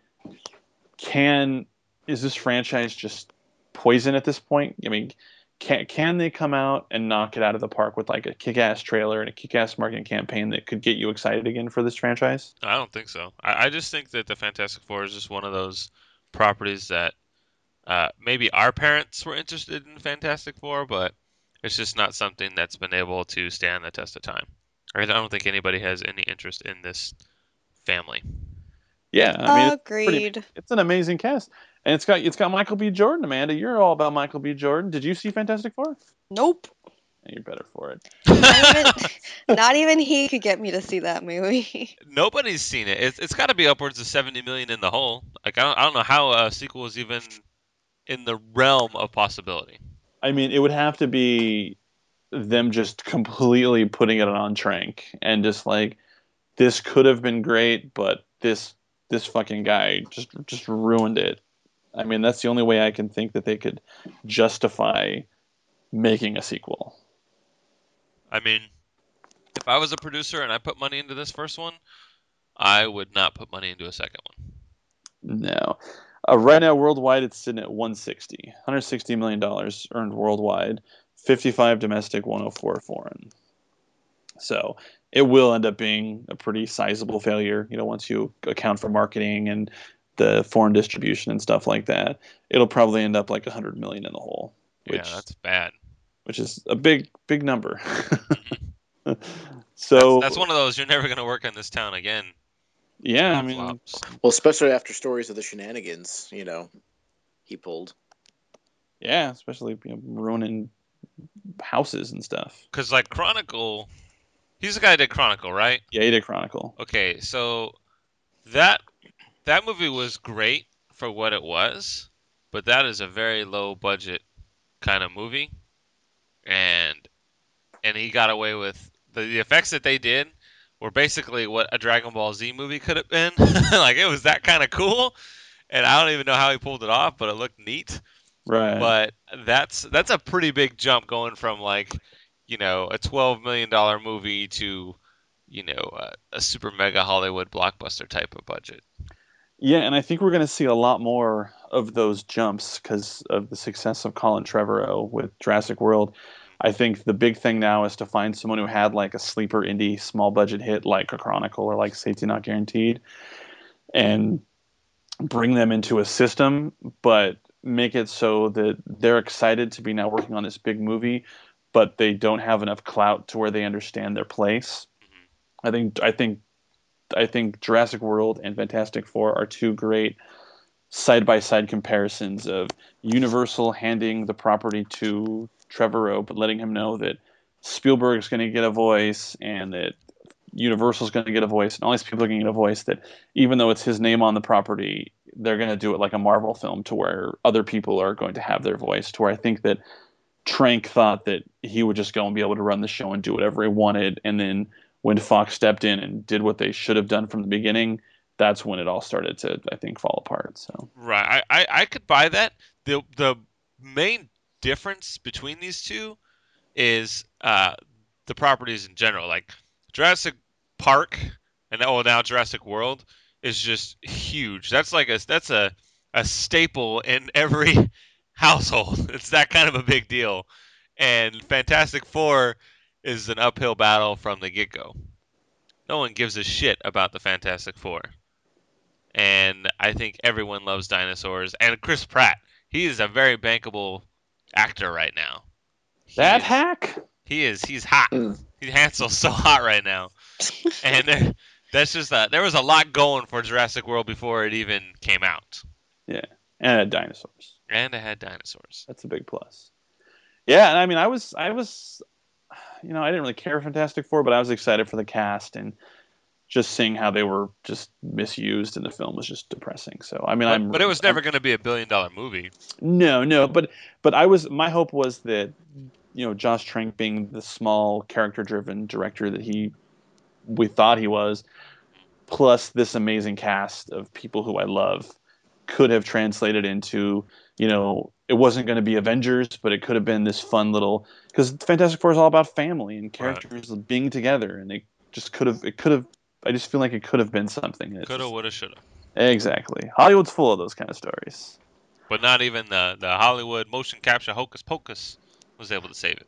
[SPEAKER 4] Can is this franchise just poison at this point? I mean, can can they come out and knock it out of the park with like a kick-ass trailer and a kick-ass marketing campaign that could get you excited again for this franchise?
[SPEAKER 5] I don't think so. I, I just think that the Fantastic Four is just one of those properties that uh, maybe our parents were interested in Fantastic Four, but it's just not something that's been able to stand the test of time. I don't think anybody has any interest in this family.
[SPEAKER 4] Yeah, I mean, it's,
[SPEAKER 3] Agreed.
[SPEAKER 4] pretty, it's an amazing cast, and it's got it's got Michael B. Jordan. Amanda, you're all about Michael B. Jordan. Did you see Fantastic Four?
[SPEAKER 3] Nope.
[SPEAKER 4] You're better for it.
[SPEAKER 3] Not even, not even he could get me to see that movie.
[SPEAKER 5] Nobody's seen it. It's, it's got to be upwards of seventy million in the hole. Like I don't, I don't know how a sequel is even in the realm of possibility.
[SPEAKER 4] I mean, it would have to be them just completely putting it on Trank and just like, this could have been great, but this this fucking guy just just ruined it. I mean, that's the only way I can think that they could justify making a sequel.
[SPEAKER 5] I mean, if I was a producer and I put money into this first one, I would not put money into a second one.
[SPEAKER 4] No. Uh, right now, worldwide, it's sitting at one sixty. one hundred sixty million dollars earned worldwide, fifty-five domestic, one hundred four foreign. So it will end up being a pretty sizable failure, you know, once you account for marketing and the foreign distribution and stuff like that. It'll probably end up like one hundred million in the hole, which
[SPEAKER 5] Yeah, that's bad.
[SPEAKER 4] which is a big big number.
[SPEAKER 5] That's,
[SPEAKER 4] So
[SPEAKER 5] that's one of those you're never gonna work in this town again.
[SPEAKER 4] yeah, I mean,
[SPEAKER 5] Flops.
[SPEAKER 6] Well, especially after stories of the shenanigans, you know, he pulled.
[SPEAKER 4] yeah, especially you know, ruining houses and stuff.
[SPEAKER 5] Cause like Chronicle, he's the guy that did Chronicle, right?
[SPEAKER 4] Yeah, he did Chronicle.
[SPEAKER 5] Okay, so that that movie was great for what it was, but that is a very low budget kind of movie, and and he got away with the, the effects that they did were basically what a Dragon Ball Z movie could have been. Like it was that kind of cool, and I don't even know how he pulled it off, but it looked neat.
[SPEAKER 4] Right.
[SPEAKER 5] But that's that's a pretty big jump going from like, you know, a twelve million dollar movie to, you know, a, a super mega Hollywood blockbuster type of budget.
[SPEAKER 4] Yeah, and I think we're going to see a lot more of those jumps because of the success of Colin Trevorrow with Jurassic World. I think the big thing now is to find someone who had like a sleeper indie small budget hit like a Chronicle or like Safety Not Guaranteed and bring them into a system, but make it so that they're excited to be now working on this big movie, but they don't have enough clout to where they understand their place. I think I think I think Jurassic World and Fantastic Four are two great side-by-side comparisons of Universal handing the property to Trevorrow, but letting him know that Spielberg's going to get a voice and that Universal's going to get a voice, and all these people are going to get a voice, that even though it's his name on the property, they're going to do it like a Marvel film to where other people are going to have their voice, to where I think that Trank thought that he would just go and be able to run the show and do whatever he wanted, and then when Fox stepped in and did what they should have done from the beginning, that's when it all started to, I think, fall apart. So
[SPEAKER 5] Right. I, I, I could buy that. The the main difference between these two is uh, the properties in general. Like Jurassic Park and oh now Jurassic World is just huge. That's like a that's a, a staple in every household. It's that kind of a big deal. And Fantastic Four is an uphill battle from the get-go. No one gives a shit about the Fantastic Four. And I think everyone loves dinosaurs. And Chris Pratt, he is a very bankable actor right now. He
[SPEAKER 4] that
[SPEAKER 5] is,
[SPEAKER 4] hack.
[SPEAKER 5] He is. He's hot.
[SPEAKER 6] Mm.
[SPEAKER 5] He's Hansel's so hot right now. And there, that's just a, there was a lot going for Jurassic World before it even came out.
[SPEAKER 4] Yeah, and it had dinosaurs.
[SPEAKER 5] And it had dinosaurs.
[SPEAKER 4] That's a big plus. Yeah, and I mean, I was, I was, you know, I didn't really care for Fantastic Four, but I was excited for the cast, and just seeing how they were just misused in the film was just depressing. So, I mean,
[SPEAKER 5] But,
[SPEAKER 4] I'm,
[SPEAKER 5] but it was never
[SPEAKER 4] I'm,
[SPEAKER 5] going to be a billion dollar movie.
[SPEAKER 4] no, no, but, but I was, my hope was that, you know, Josh Trank being the small character-driven director that he, we thought he was, plus this amazing cast of people who I love, could have translated into, you know, it wasn't going to be Avengers, but it could have been this fun little, because Fantastic Four is all about family and characters right. being together, and they just could have, it could have, I just feel like it could have been something.
[SPEAKER 5] Coulda, woulda, shoulda.
[SPEAKER 4] Exactly. Hollywood's full of those kind of stories.
[SPEAKER 5] But not even the, the Hollywood motion capture hocus pocus was able to save it.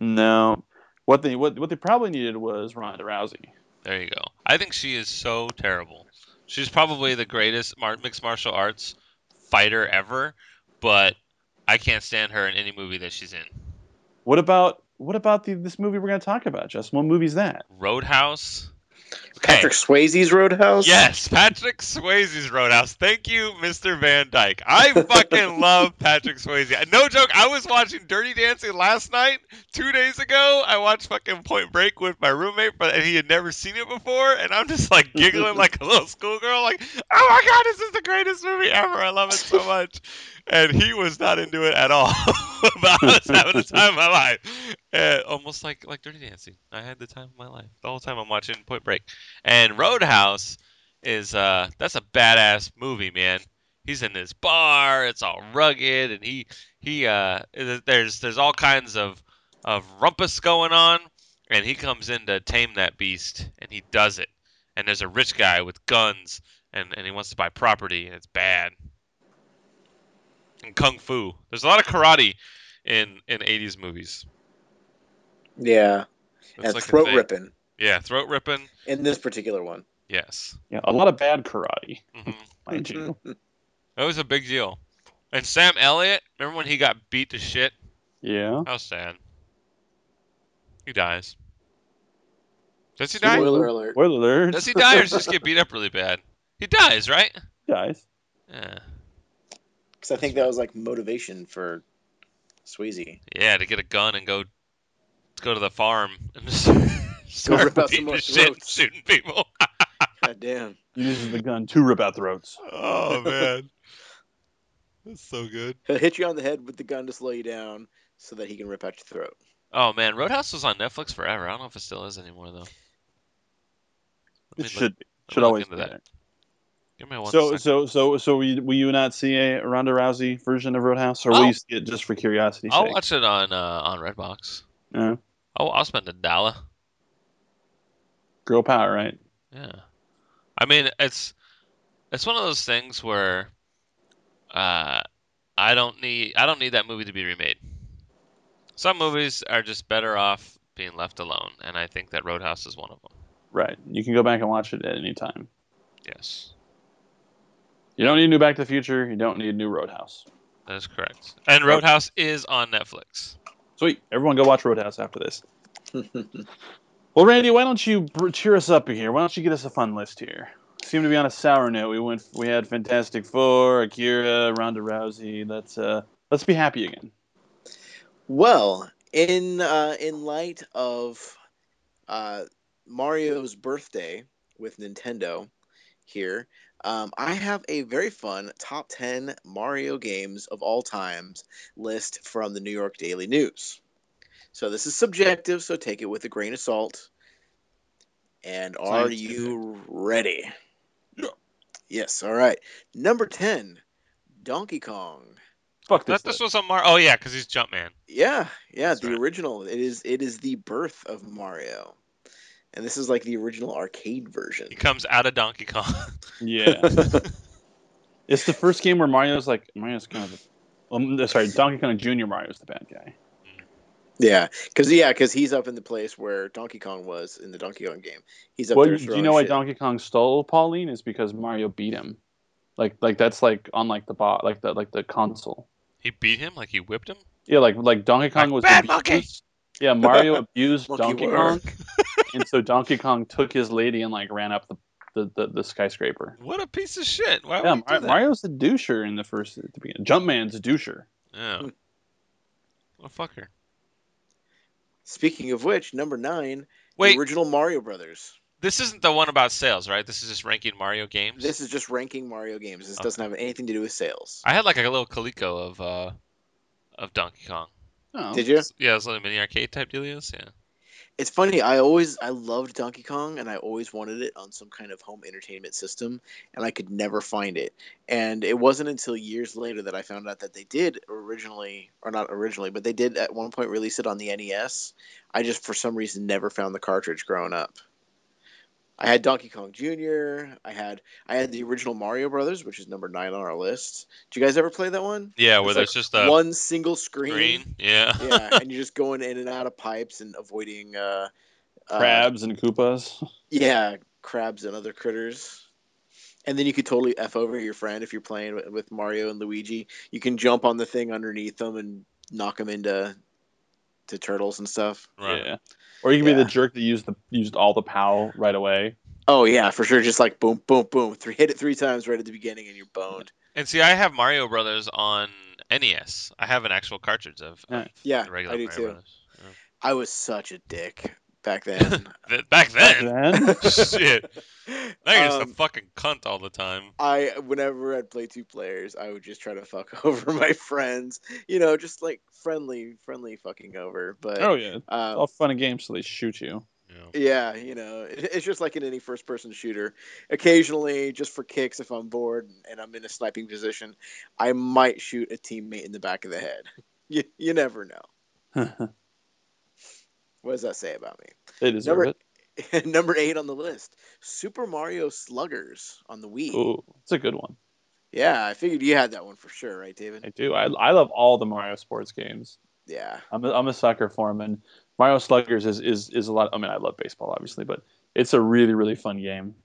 [SPEAKER 4] No. What they what what they probably needed was Ronda Rousey.
[SPEAKER 5] There you go. I think she is so terrible. She's probably the greatest mar- mixed martial arts fighter ever, but I can't stand her in any movie that she's in.
[SPEAKER 4] What about what about the, this movie we're going to talk about, Justin? What movie's that?
[SPEAKER 5] Roadhouse.
[SPEAKER 6] Patrick Swayze's Roadhouse?
[SPEAKER 5] Yes, Patrick Swayze's Roadhouse. Thank you, Mister Van Dyke. I fucking love Patrick Swayze. No joke, I was watching Dirty Dancing last night, two days ago. I watched fucking Point Break with my roommate, but and he had never seen it before, and I'm just like giggling like a little schoolgirl, like, oh my god, this is the greatest movie ever. I love it so much. And he was not into it at all. But I was having the time of my life. Uh, almost like, like Dirty Dancing. I had the time of my life. The whole time I'm watching Point Break. And Roadhouse is, uh, that's a badass movie, man. He's in this bar. It's all rugged. And he, he, uh, there's, there's all kinds of, of rumpus going on. And he comes in to tame that beast. And he does it. And there's a rich guy with guns and and he wants to buy property, and it's bad. And kung fu. There's a lot of karate in in eighties movies.
[SPEAKER 6] Yeah,
[SPEAKER 5] That's
[SPEAKER 6] and
[SPEAKER 5] like a
[SPEAKER 6] throat
[SPEAKER 5] thing.
[SPEAKER 6] ripping
[SPEAKER 5] Yeah, throat ripping.
[SPEAKER 6] in this particular one.
[SPEAKER 5] Yes.
[SPEAKER 4] Yeah, a lot of bad karate,
[SPEAKER 5] hmm
[SPEAKER 4] mind you.
[SPEAKER 5] That was a big deal. And Sam Elliott, remember when he got beat to shit?
[SPEAKER 4] Yeah.
[SPEAKER 5] How sad. He dies. Does he die?
[SPEAKER 6] Spoiler alert.
[SPEAKER 4] Spoiler alert.
[SPEAKER 5] Does he die or does he just get beat up really bad? He dies, right?
[SPEAKER 4] Guys.
[SPEAKER 5] Yeah.
[SPEAKER 6] Because I think that was like motivation for Swayze.
[SPEAKER 5] Yeah, to get a gun and go go to the farm and just
[SPEAKER 6] Go
[SPEAKER 5] start
[SPEAKER 6] rip out some
[SPEAKER 5] beating
[SPEAKER 6] more
[SPEAKER 5] the shit,
[SPEAKER 6] throats.
[SPEAKER 5] shooting people.
[SPEAKER 6] God damn.
[SPEAKER 4] He uses the gun to rip out throats.
[SPEAKER 5] Oh man, that's so good.
[SPEAKER 6] He'll hit you on the head with the gun to slow you down so that he can rip out your throat.
[SPEAKER 5] Oh man, Roadhouse was on Netflix forever. I don't know if it still is anymore though. Let me
[SPEAKER 4] It
[SPEAKER 5] look-
[SPEAKER 4] should be.
[SPEAKER 5] let me
[SPEAKER 4] Should
[SPEAKER 5] look
[SPEAKER 4] always
[SPEAKER 5] into
[SPEAKER 4] be
[SPEAKER 5] that.
[SPEAKER 4] there.
[SPEAKER 5] Give me one
[SPEAKER 4] So,
[SPEAKER 5] second.
[SPEAKER 4] so, so, so, will you, will you not see a Ronda Rousey version of Roadhouse, or will
[SPEAKER 5] I'll-
[SPEAKER 4] you see it just for curiosity's
[SPEAKER 5] I'll
[SPEAKER 4] sake?
[SPEAKER 5] watch it on uh, on Redbox.
[SPEAKER 4] Yeah.
[SPEAKER 5] Oh, I'll spend a dollar.
[SPEAKER 4] Girl power, right?
[SPEAKER 5] Yeah. I mean, it's it's one of those things where uh, I don't need I don't need that movie to be remade. Some movies are just better off being left alone, and I think that Roadhouse is one of them.
[SPEAKER 4] Right. You can go back and watch it at any time.
[SPEAKER 5] Yes,
[SPEAKER 4] You don't need a new Back to the Future. You don't need a new Roadhouse.
[SPEAKER 5] that is correct. And Roadhouse is on Netflix.
[SPEAKER 4] Sweet. Everyone go watch Roadhouse after this. Well, Randy, why don't you br- cheer us up here? Why don't you get us a fun list here? Seem to be on a sour note. We went. We had Fantastic Four, Akira, Ronda Rousey. Let's uh, let's be happy again.
[SPEAKER 6] Well, in uh, in light of uh, Mario's birthday with Nintendo here, um, I have a very fun top ten Mario games of all times list from the New York Daily News. So this is subjective, so take it with a grain of salt. And are
[SPEAKER 4] Scientific.
[SPEAKER 6] you ready?
[SPEAKER 4] Yeah.
[SPEAKER 6] Yes, all right. Number ten, Donkey Kong.
[SPEAKER 4] Fuck
[SPEAKER 5] I
[SPEAKER 4] this.
[SPEAKER 5] thought this
[SPEAKER 4] list.
[SPEAKER 5] was on Mar. Oh yeah, because he's Jumpman.
[SPEAKER 6] Yeah, yeah,
[SPEAKER 5] That's
[SPEAKER 6] the
[SPEAKER 5] right.
[SPEAKER 6] original. It is it is the birth of Mario. And this is like the original arcade version.
[SPEAKER 5] He comes out of Donkey Kong.
[SPEAKER 4] Yeah. It's the first game where Mario's like Mario's kind of. Um, sorry, Donkey Kong Junior Mario's the bad guy.
[SPEAKER 6] Yeah, because yeah, because he's up in the place where Donkey Kong was in the Donkey Kong game. He's up
[SPEAKER 4] Well,
[SPEAKER 6] there
[SPEAKER 4] you- do
[SPEAKER 6] throwing
[SPEAKER 4] you know why
[SPEAKER 6] shit.
[SPEAKER 4] Donkey Kong stole Pauline? Is because Mario beat him. Like, like that's like on like the bot, like the like the console.
[SPEAKER 5] He beat him, like he whipped him.
[SPEAKER 4] Yeah, like like Donkey Kong
[SPEAKER 5] Like,
[SPEAKER 4] was
[SPEAKER 5] "Bad
[SPEAKER 4] abused.
[SPEAKER 5] monkey!"
[SPEAKER 4] Yeah, Mario abused
[SPEAKER 6] Monkey
[SPEAKER 4] Donkey
[SPEAKER 6] work.
[SPEAKER 4] Kong, and so Donkey Kong took his lady and like ran up the the, the, the skyscraper.
[SPEAKER 5] What a piece of shit! Why would
[SPEAKER 4] Yeah,
[SPEAKER 5] he do
[SPEAKER 4] Mar-
[SPEAKER 5] that?
[SPEAKER 4] Mario's a doucher in the first at the beginning. Jumpman's a doucher.
[SPEAKER 5] Yeah. What a fucker.
[SPEAKER 6] Speaking of which, number nine,
[SPEAKER 5] Wait,
[SPEAKER 6] the original Mario Brothers.
[SPEAKER 5] this isn't the one about sales, right? This is just ranking Mario games.
[SPEAKER 6] This is just ranking Mario games. This
[SPEAKER 5] Okay.
[SPEAKER 6] doesn't have anything to do with sales.
[SPEAKER 5] I had like a little Coleco of uh of Donkey Kong.
[SPEAKER 4] Oh,
[SPEAKER 6] Did you?
[SPEAKER 5] Yeah, it was like mini arcade type dealios. Yeah.
[SPEAKER 6] It's funny. I always I loved Donkey Kong, and I always wanted it on some kind of home entertainment system, and I could never find it. And it wasn't until years later that I found out that they did originally, or not originally, but they did at one point release it on the N E S. I just for some reason never found the cartridge growing up. I had Donkey Kong Junior I had I had the original Mario Brothers, which is number nine on our list. Did you guys ever play that one?
[SPEAKER 5] Yeah, where
[SPEAKER 6] It's
[SPEAKER 5] there's
[SPEAKER 6] like
[SPEAKER 5] just a
[SPEAKER 6] one single screen.
[SPEAKER 5] screen. Yeah.
[SPEAKER 6] Yeah, and you're just going in and out of pipes and avoiding uh, uh,
[SPEAKER 4] crabs and Koopas.
[SPEAKER 6] yeah, crabs and other critters. And then you could totally F over your friend if you're playing with, with Mario and Luigi. You can jump on the thing underneath them and knock them into to turtles and stuff.
[SPEAKER 5] Right.
[SPEAKER 4] Yeah. Or you can be
[SPEAKER 6] Yeah.
[SPEAKER 4] the jerk that used the used all the POW right away.
[SPEAKER 6] Oh yeah, for sure. Just like boom, boom, boom. Three, hit it three times right at the beginning and you're boned.
[SPEAKER 5] And see, I have Mario Brothers on N E S. I have an actual cartridge of,
[SPEAKER 4] Yeah.
[SPEAKER 5] of
[SPEAKER 6] Yeah,
[SPEAKER 5] the regular
[SPEAKER 6] I do
[SPEAKER 5] Mario
[SPEAKER 6] too.
[SPEAKER 5] Brothers.
[SPEAKER 6] I was such a dick back then.
[SPEAKER 5] Th- Back
[SPEAKER 4] Back
[SPEAKER 5] then,
[SPEAKER 4] then.
[SPEAKER 5] shit. Now you're just a
[SPEAKER 6] Um,
[SPEAKER 5] fucking cunt all the time.
[SPEAKER 6] I whenever I'd play two players, I would just try to fuck over my friends. You know, just like friendly, friendly fucking over. But
[SPEAKER 4] Oh yeah, it's
[SPEAKER 6] um,
[SPEAKER 4] all fun and games till they shoot you.
[SPEAKER 5] Yeah.
[SPEAKER 6] yeah, you know, it, it's just like in any first-person shooter. Occasionally, just for kicks, if I'm bored and I'm in a sniping position, I might shoot a teammate in the back of the head. You you never know.
[SPEAKER 4] They
[SPEAKER 6] What does that say about me?
[SPEAKER 4] deserve
[SPEAKER 6] Number
[SPEAKER 4] it.
[SPEAKER 6] Number eight on the list, Super Mario Sluggers on the Wii.
[SPEAKER 4] Ooh, it's a good one.
[SPEAKER 6] Yeah, I figured you had that one for sure, right, David?
[SPEAKER 4] I do. I, I love all the Mario sports games.
[SPEAKER 6] Yeah.
[SPEAKER 4] I'm a, I'm a sucker for them, and Mario Sluggers is, is is a lot. I mean, I love baseball, obviously, but it's a really really fun game.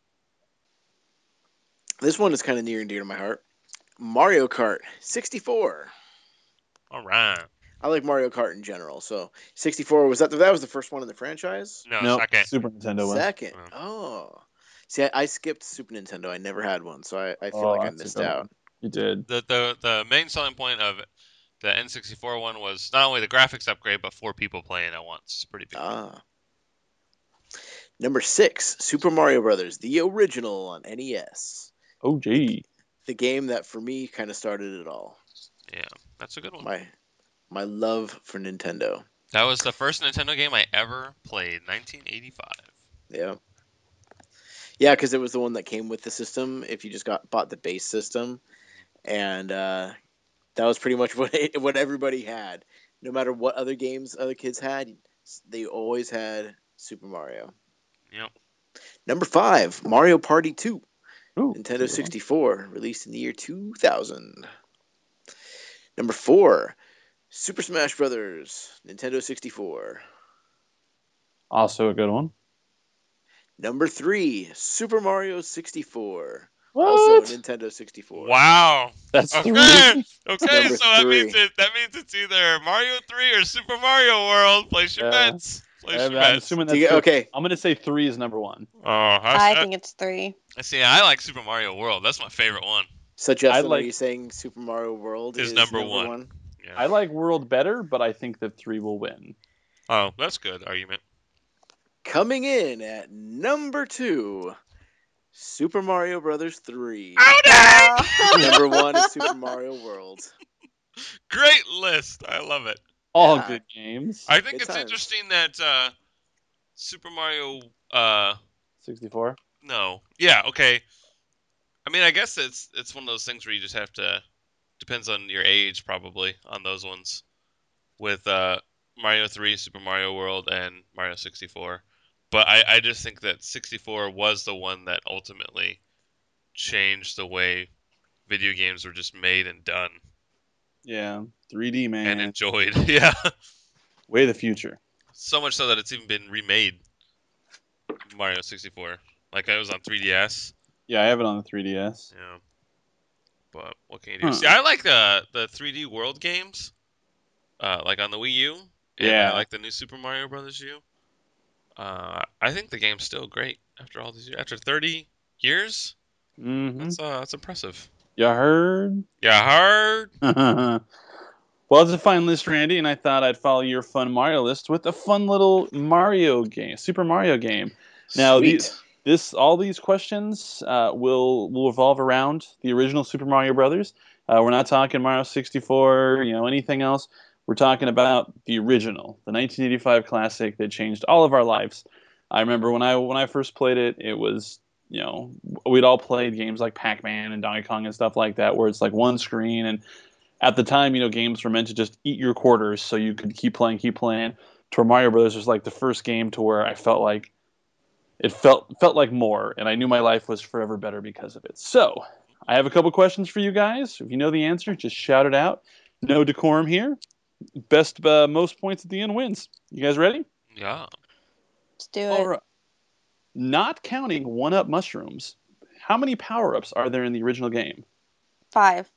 [SPEAKER 6] This one is kind of near and dear to my heart. Mario Kart sixty-four.
[SPEAKER 5] All right.
[SPEAKER 6] I like Mario Kart in general. So sixty-four, was that the, that was the first one in the franchise?
[SPEAKER 5] No,
[SPEAKER 4] No,
[SPEAKER 5] second.
[SPEAKER 4] Super Nintendo one.
[SPEAKER 6] Second.
[SPEAKER 5] Oh.
[SPEAKER 6] Oh. See, I, I skipped Super Nintendo. I never had one, so I, I feel
[SPEAKER 4] Oh,
[SPEAKER 6] like I
[SPEAKER 4] that's a
[SPEAKER 6] missed
[SPEAKER 4] good
[SPEAKER 6] out.
[SPEAKER 4] one. You did.
[SPEAKER 5] The, the the main selling point of the N sixty-four one was not only the graphics upgrade, but four people playing at once. It's pretty big.
[SPEAKER 6] Ah. Number six, Super Mario Brothers, the original on N E S.
[SPEAKER 4] Oh, gee.
[SPEAKER 6] The game that for me kind of started it all.
[SPEAKER 5] Yeah, that's a good one.
[SPEAKER 6] My my love for Nintendo.
[SPEAKER 5] That was the first Nintendo game I ever played, nineteen eighty-five.
[SPEAKER 6] Yeah. Yeah, because it was the one that came with the system. If you just got bought the base system, and uh, that was pretty much what it, what everybody had. No matter what other games other kids had, they always had Super Mario.
[SPEAKER 5] Yep.
[SPEAKER 6] Number five, Mario Party two,
[SPEAKER 4] Ooh,
[SPEAKER 6] Nintendo sixty-four, released in the year two thousand. Number four, Super Smash Brothers, Nintendo sixty-four.
[SPEAKER 4] Also a good one.
[SPEAKER 6] Number three, Super Mario sixty-four.
[SPEAKER 4] What?
[SPEAKER 6] Also Nintendo sixty-four.
[SPEAKER 5] Wow.
[SPEAKER 4] That's
[SPEAKER 5] Okay.
[SPEAKER 4] three.
[SPEAKER 5] Okay,
[SPEAKER 6] Number
[SPEAKER 5] so that
[SPEAKER 6] three.
[SPEAKER 5] means it that means it's either Mario three or Super Mario World. Place your
[SPEAKER 4] Yeah.
[SPEAKER 5] bets. Place
[SPEAKER 4] I'm,
[SPEAKER 5] your
[SPEAKER 4] I'm
[SPEAKER 5] bets.
[SPEAKER 4] assuming
[SPEAKER 6] Do
[SPEAKER 4] that's
[SPEAKER 6] you-
[SPEAKER 4] true.
[SPEAKER 6] okay,
[SPEAKER 4] I'm gonna say three is number one.
[SPEAKER 5] Oh, I,
[SPEAKER 3] I
[SPEAKER 5] I,
[SPEAKER 3] think it's three.
[SPEAKER 5] I see. I like Super Mario World. That's my favorite one.
[SPEAKER 6] so Justin,
[SPEAKER 4] I'd like-
[SPEAKER 6] are you saying Super Mario World
[SPEAKER 5] Is
[SPEAKER 6] is,
[SPEAKER 5] number
[SPEAKER 6] number,
[SPEAKER 5] one.
[SPEAKER 6] one?
[SPEAKER 5] Yeah.
[SPEAKER 4] I like World better, but I think that three will win.
[SPEAKER 5] Oh, that's good argument.
[SPEAKER 6] Coming in at number two, Super Mario Brothers three.
[SPEAKER 5] Oh,
[SPEAKER 6] Number one is Super Mario World.
[SPEAKER 5] Great list. I love it.
[SPEAKER 4] All
[SPEAKER 6] Yeah.
[SPEAKER 4] good games.
[SPEAKER 5] I think
[SPEAKER 6] Good
[SPEAKER 5] it's
[SPEAKER 6] times.
[SPEAKER 5] interesting that uh, Super Mario. Uh,
[SPEAKER 4] sixty-four.
[SPEAKER 5] no. Yeah. Okay. I mean, I guess it's it's one of those things where you just have to. Depends on your age, probably, on those ones. With uh, Mario three, Super Mario World, and Mario sixty-four. But I, I just think that sixty-four was the one that ultimately changed the way video games were just made and done
[SPEAKER 4] Yeah, three D man.
[SPEAKER 5] and enjoyed. Yeah.
[SPEAKER 4] Way of the future.
[SPEAKER 5] So much so that it's even been remade. Mario sixty-four. Like, I was on three D S.
[SPEAKER 4] Yeah, I have it on the three D S.
[SPEAKER 5] Yeah. But what can you do?
[SPEAKER 4] Huh.
[SPEAKER 5] See, I like the the three D World games. Uh, like on the Wii U. And
[SPEAKER 4] Yeah.
[SPEAKER 5] I like the new Super Mario Brothers U. Uh, I think the game's still great after all these years. After thirty years,
[SPEAKER 4] Mm-hmm.
[SPEAKER 5] that's uh, that's impressive.
[SPEAKER 4] You heard?
[SPEAKER 5] Yeah, hard.
[SPEAKER 4] Well, it's a fine list, Randy, and I thought I'd follow your fun Mario list with a fun little Mario game, Super Mario game. Now,
[SPEAKER 6] Sweet.
[SPEAKER 4] these, this all these questions uh, will will revolve around the original Super Mario Brothers. Uh, we're not talking Mario sixty-four, you know, anything else. We're talking about the original, the nineteen eighty-five classic that changed all of our lives. I remember when I when I first played it, it was, you know, we'd all played games like Pac-Man and Donkey Kong and stuff like that, where it's like one screen. And at the time, you know, games were meant to just eat your quarters so you could keep playing, keep playing. To where Mario Brothers was like the first game to where I felt like it felt felt like more, and I knew my life was forever better because of it. So I have a couple questions for you guys. If you know the answer, just shout it out. No decorum here. Best, uh, most points at the end wins. You guys ready?
[SPEAKER 5] Yeah.
[SPEAKER 3] Let's do it.
[SPEAKER 4] All right. Not counting one-up mushrooms, how many power-ups are there in the original game?
[SPEAKER 3] Five.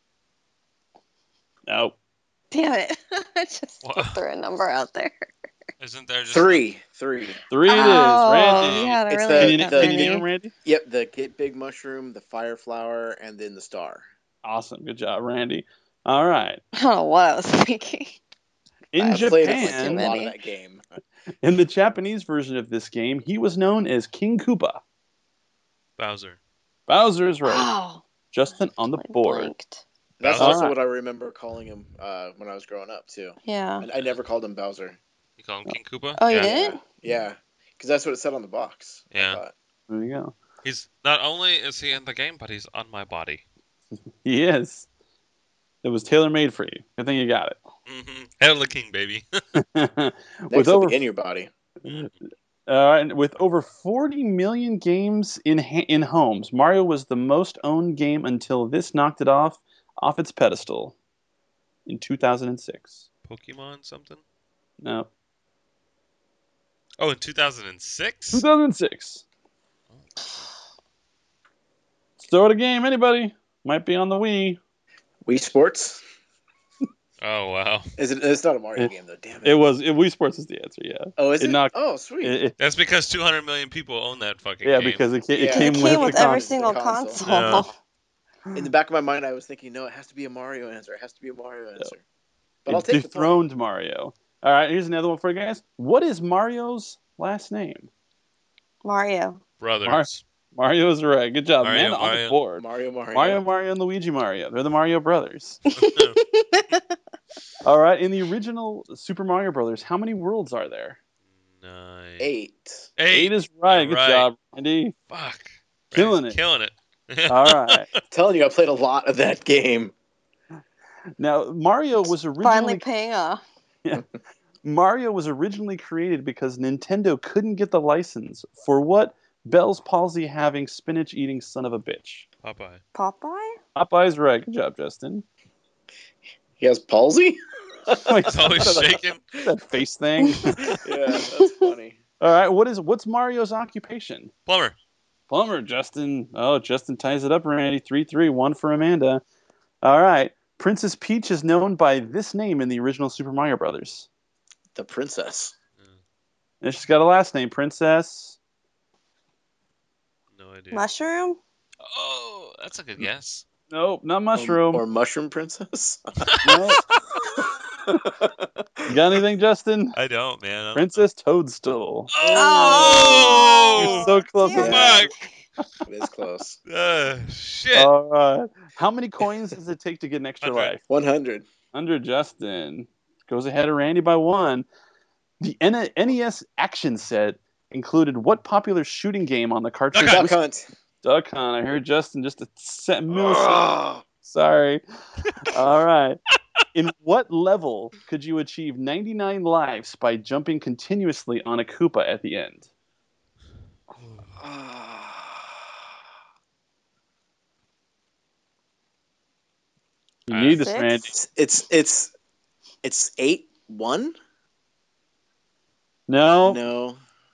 [SPEAKER 4] No.
[SPEAKER 3] Damn it. I just
[SPEAKER 5] What?
[SPEAKER 3] threw a number out there.
[SPEAKER 5] Isn't there just
[SPEAKER 6] Three. Three.
[SPEAKER 4] Three it is,
[SPEAKER 3] Oh,
[SPEAKER 4] Randy.
[SPEAKER 3] yeah, there
[SPEAKER 6] It's
[SPEAKER 3] really
[SPEAKER 6] the-
[SPEAKER 4] Can
[SPEAKER 3] is
[SPEAKER 4] you,
[SPEAKER 3] that
[SPEAKER 6] the-
[SPEAKER 4] can you
[SPEAKER 3] many.
[SPEAKER 4] name them, Randy?
[SPEAKER 6] Yep, the Get Big Mushroom, the Fire Flower, and then the Star.
[SPEAKER 4] Awesome. Good job, Randy. All right.
[SPEAKER 3] I don't know what I was thinking.
[SPEAKER 4] In
[SPEAKER 6] I played a
[SPEAKER 4] Japan,
[SPEAKER 6] lot
[SPEAKER 3] many.
[SPEAKER 6] of that game.
[SPEAKER 4] in the Japanese version of this game, he was known as King Koopa.
[SPEAKER 5] Bowser?
[SPEAKER 4] Bowser is right.
[SPEAKER 3] Wow.
[SPEAKER 4] Justin on the
[SPEAKER 3] Totally
[SPEAKER 4] board.
[SPEAKER 3] blanked.
[SPEAKER 6] That's
[SPEAKER 5] Bowser.
[SPEAKER 6] also
[SPEAKER 4] Alright.
[SPEAKER 6] what I remember calling him uh, when I was growing up, too.
[SPEAKER 3] Yeah.
[SPEAKER 6] I, I never called him Bowser.
[SPEAKER 5] You call him King Koopa?
[SPEAKER 3] Oh, you
[SPEAKER 5] yeah.
[SPEAKER 3] did?
[SPEAKER 6] Yeah. Because that's what it said on the box. I
[SPEAKER 5] Yeah.
[SPEAKER 6] thought.
[SPEAKER 4] There you go.
[SPEAKER 5] He's not only is he in the game, but he's on my body.
[SPEAKER 4] He is. It was tailor-made for you. Good thing you got
[SPEAKER 5] Mm-hmm. Hail the king, baby.
[SPEAKER 4] it.
[SPEAKER 6] Next
[SPEAKER 4] With
[SPEAKER 6] will
[SPEAKER 4] over
[SPEAKER 6] be in your body.
[SPEAKER 4] Uh, with over forty million games in ha- in homes, Mario was the most owned game until this knocked it off off its pedestal in two thousand six.
[SPEAKER 5] Pokemon something?
[SPEAKER 4] No,
[SPEAKER 5] Oh, in two thousand six?
[SPEAKER 4] two thousand six. Throw it a game, anybody? Might be on the Wii.
[SPEAKER 6] Wii Sports.
[SPEAKER 5] Oh, wow.
[SPEAKER 6] Is it? It's not a Mario
[SPEAKER 4] It-
[SPEAKER 6] game though. Damn it.
[SPEAKER 4] It was it, Wii Sports is the answer. Yeah.
[SPEAKER 6] Oh, is
[SPEAKER 4] it
[SPEAKER 6] it?
[SPEAKER 4] knocked-
[SPEAKER 6] Oh, sweet.
[SPEAKER 4] It, it-
[SPEAKER 5] That's because two hundred million people own that fucking
[SPEAKER 4] yeah,
[SPEAKER 5] game.
[SPEAKER 4] because it, ca- it
[SPEAKER 6] Yeah.
[SPEAKER 4] came,
[SPEAKER 3] It
[SPEAKER 4] with,
[SPEAKER 3] came with
[SPEAKER 4] the
[SPEAKER 3] every
[SPEAKER 4] con-
[SPEAKER 3] single
[SPEAKER 6] the console.
[SPEAKER 3] console.
[SPEAKER 5] Yeah.
[SPEAKER 6] In the back of my mind, I was thinking, no, it has to be a Mario answer. It has to be a Mario answer. But I'll
[SPEAKER 4] it
[SPEAKER 6] take the point.
[SPEAKER 4] dethroned Mario. All right, here's another one for you guys. What is Mario's last name?
[SPEAKER 3] Mario.
[SPEAKER 5] Brothers.
[SPEAKER 4] Mario is right. Good job,
[SPEAKER 5] Mario,
[SPEAKER 4] man. On the
[SPEAKER 5] Mario.
[SPEAKER 4] board.
[SPEAKER 6] Mario, Mario.
[SPEAKER 4] Mario, Mario, and Luigi Mario. They're the Mario brothers. All right, in the original Super Mario Brothers, how many worlds are there?
[SPEAKER 5] Nine.
[SPEAKER 6] Eight.
[SPEAKER 5] Eight.
[SPEAKER 4] Eight is right.
[SPEAKER 5] You're
[SPEAKER 4] Good
[SPEAKER 5] right.
[SPEAKER 4] job, Randy.
[SPEAKER 5] Fuck.
[SPEAKER 4] Killing
[SPEAKER 5] Randy's
[SPEAKER 4] it.
[SPEAKER 5] Killing it.
[SPEAKER 4] All right.
[SPEAKER 6] I'm telling you, I played a lot of that game.
[SPEAKER 4] Now, Mario was originally
[SPEAKER 3] Finally paying off.
[SPEAKER 4] Mario was originally created because Nintendo couldn't get the license for what Bell's palsy having spinach eating son of a bitch.
[SPEAKER 5] Popeye.
[SPEAKER 3] Popeye?
[SPEAKER 4] Popeye's right. Good job, Justin.
[SPEAKER 6] He has palsy?
[SPEAKER 5] He's always shaking.
[SPEAKER 4] That face thing.
[SPEAKER 6] Yeah, that's funny.
[SPEAKER 4] All right. What is what's Mario's occupation?
[SPEAKER 5] Plumber.
[SPEAKER 4] Plumber, Justin. Oh, Justin ties it up, Randy. three three, one for Amanda. All right. Princess Peach is known by this name in the original Super Mario Brothers.
[SPEAKER 6] The princess.
[SPEAKER 4] And she's got a last name, Princess.
[SPEAKER 5] No idea.
[SPEAKER 3] Mushroom?
[SPEAKER 5] Oh, that's a good guess.
[SPEAKER 4] Nope, not Mushroom.
[SPEAKER 6] Or, or Mushroom Princess?
[SPEAKER 4] No. You got anything, Justin?
[SPEAKER 5] I don't, man. I don't
[SPEAKER 4] Princess Toadstool.
[SPEAKER 5] Oh!
[SPEAKER 4] You're so close.
[SPEAKER 3] Damn
[SPEAKER 4] to
[SPEAKER 5] Fuck.
[SPEAKER 6] It is close.
[SPEAKER 5] Uh, shit.
[SPEAKER 4] All right. How many coins does it take to get an extra
[SPEAKER 5] one hundred.
[SPEAKER 4] life?
[SPEAKER 6] one hundred.
[SPEAKER 4] Under Justin. Goes ahead of Randy by one. The N- NES action set included what popular shooting game on the cartridge?
[SPEAKER 5] Duck
[SPEAKER 6] Duck Hunt.
[SPEAKER 4] Duck Hunt. I heard Justin just a set millisecond.
[SPEAKER 6] Oh,
[SPEAKER 4] Sorry. All right. In what level could you achieve ninety-nine lives by jumping continuously on a Koopa at the end? You
[SPEAKER 5] Uh,
[SPEAKER 4] need this,
[SPEAKER 3] Six?
[SPEAKER 4] Randy.
[SPEAKER 6] it's it's it's it's eight one.
[SPEAKER 4] No.
[SPEAKER 6] No.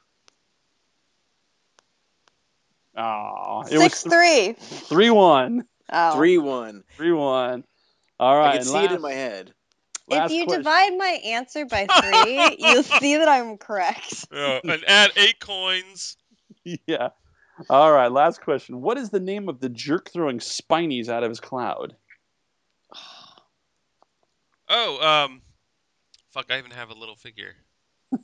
[SPEAKER 4] Oh, it was
[SPEAKER 3] Six three.
[SPEAKER 4] three one.
[SPEAKER 3] Oh.
[SPEAKER 6] Three one.
[SPEAKER 4] three one. All right.
[SPEAKER 6] I can
[SPEAKER 4] and
[SPEAKER 6] see it in
[SPEAKER 4] last-
[SPEAKER 6] my head.
[SPEAKER 3] If
[SPEAKER 4] last
[SPEAKER 3] you
[SPEAKER 4] question.
[SPEAKER 3] divide my answer by three, you'll see that I'm correct.
[SPEAKER 5] Yeah, and add eight coins.
[SPEAKER 4] Yeah. All right. Last question. What is the name of the jerk throwing spinies out of his cloud?
[SPEAKER 5] Oh, um, fuck! I even have a little figure. uh,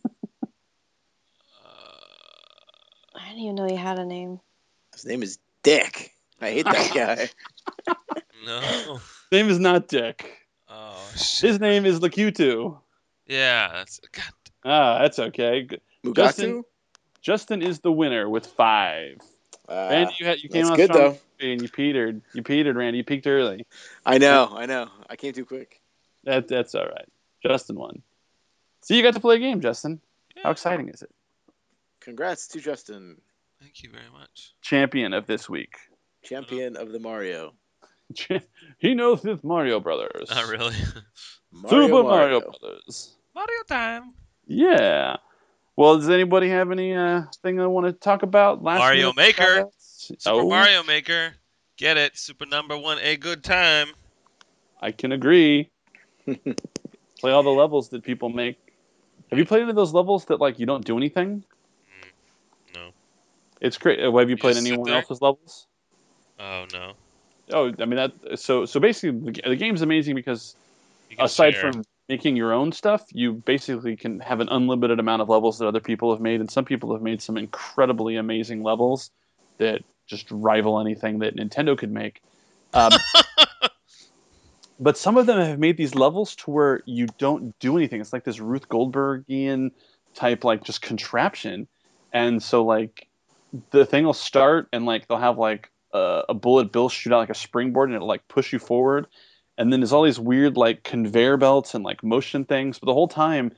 [SPEAKER 3] I didn't even know you had a name.
[SPEAKER 6] His name is Dick. I hate that guy.
[SPEAKER 5] no.
[SPEAKER 4] His name is not Dick.
[SPEAKER 5] Oh shit.
[SPEAKER 4] His name is Lakutu.
[SPEAKER 5] Yeah, that's God.
[SPEAKER 4] Ah, that's okay. Good.
[SPEAKER 6] Mugatu?
[SPEAKER 4] Justin- Justin is the winner with five.
[SPEAKER 6] Uh,
[SPEAKER 4] Randy, you, had, you came
[SPEAKER 6] that's
[SPEAKER 4] out
[SPEAKER 6] good,
[SPEAKER 4] strong
[SPEAKER 6] though.
[SPEAKER 4] and you petered. You petered, Randy. You peaked early.
[SPEAKER 6] I know, I know. I came too quick.
[SPEAKER 4] That, that's all right. Justin won. So you got to play a game, Justin. How exciting is it?
[SPEAKER 6] Congrats to Justin,
[SPEAKER 5] Thank you very much.
[SPEAKER 4] Champion of this week.
[SPEAKER 6] champion of the Mario.
[SPEAKER 4] He knows his Mario Brothers.
[SPEAKER 5] Not really.
[SPEAKER 6] Mario
[SPEAKER 4] Super Mario Brothers.
[SPEAKER 5] Mario time.
[SPEAKER 4] Yeah. Well, does anybody have any uh, thing they want to talk about? Last
[SPEAKER 5] Mario
[SPEAKER 4] minute
[SPEAKER 5] Maker.
[SPEAKER 4] shout-outs?
[SPEAKER 5] Super
[SPEAKER 4] Oh,
[SPEAKER 5] Mario Maker. Get it? Super number one. A good time.
[SPEAKER 4] I can agree. Play all the levels that people make. Have you played any of those levels that like you don't do anything?
[SPEAKER 5] No.
[SPEAKER 4] It's great. Uh, Have you played
[SPEAKER 5] just sit
[SPEAKER 4] anyone
[SPEAKER 5] there?
[SPEAKER 4] else's levels?
[SPEAKER 5] Oh no.
[SPEAKER 4] Oh, I mean that. So, so basically, the, the game's amazing because
[SPEAKER 5] You can
[SPEAKER 4] aside
[SPEAKER 5] share.
[SPEAKER 4] from making your own stuff, you basically can have an unlimited amount of levels that other people have made, and some people have made some incredibly amazing levels that just rival anything that Nintendo could make. Um, but some of them have made these levels to where you don't do anything. It's like this Ruth Goldbergian type, like just contraption, and so like the thing will start and like they'll have like a, a bullet bill shoot out like a springboard and it'll like push you forward. And then there's all these weird like conveyor belts and like motion things. But the whole time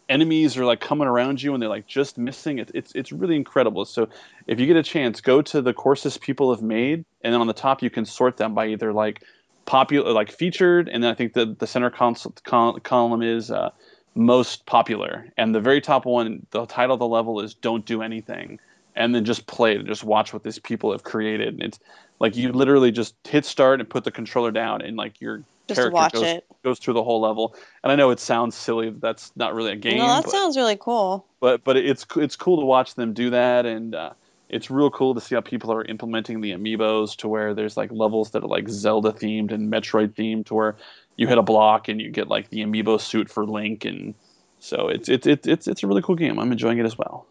[SPEAKER 4] enemies are like coming around you and they're like just missing. It, it's it's really incredible. So if you get a chance, go to the courses people have made, and then on the top you can sort them by either like popular, like featured, and then I think the the center cons- col- column is uh, most popular, and the very top one, the title of the level is "Don't Do Anything," and then just play it, just watch what these people have created. And it's like you literally just hit start and put the controller down, and like your
[SPEAKER 3] Just
[SPEAKER 4] character
[SPEAKER 3] watch
[SPEAKER 4] goes,
[SPEAKER 3] it.
[SPEAKER 4] goes through the whole level. And I know it sounds silly, that's not really a game.
[SPEAKER 3] No, that
[SPEAKER 4] but,
[SPEAKER 3] sounds really cool.
[SPEAKER 4] but but it's it's cool to watch them do that, and uh, it's real cool to see how people are implementing the amiibos to where there's like levels that are like Zelda themed and Metroid themed, to where you hit a block and you get like the amiibo suit for Link, and so it's it's it's it's it's a really cool game. I'm enjoying it as well.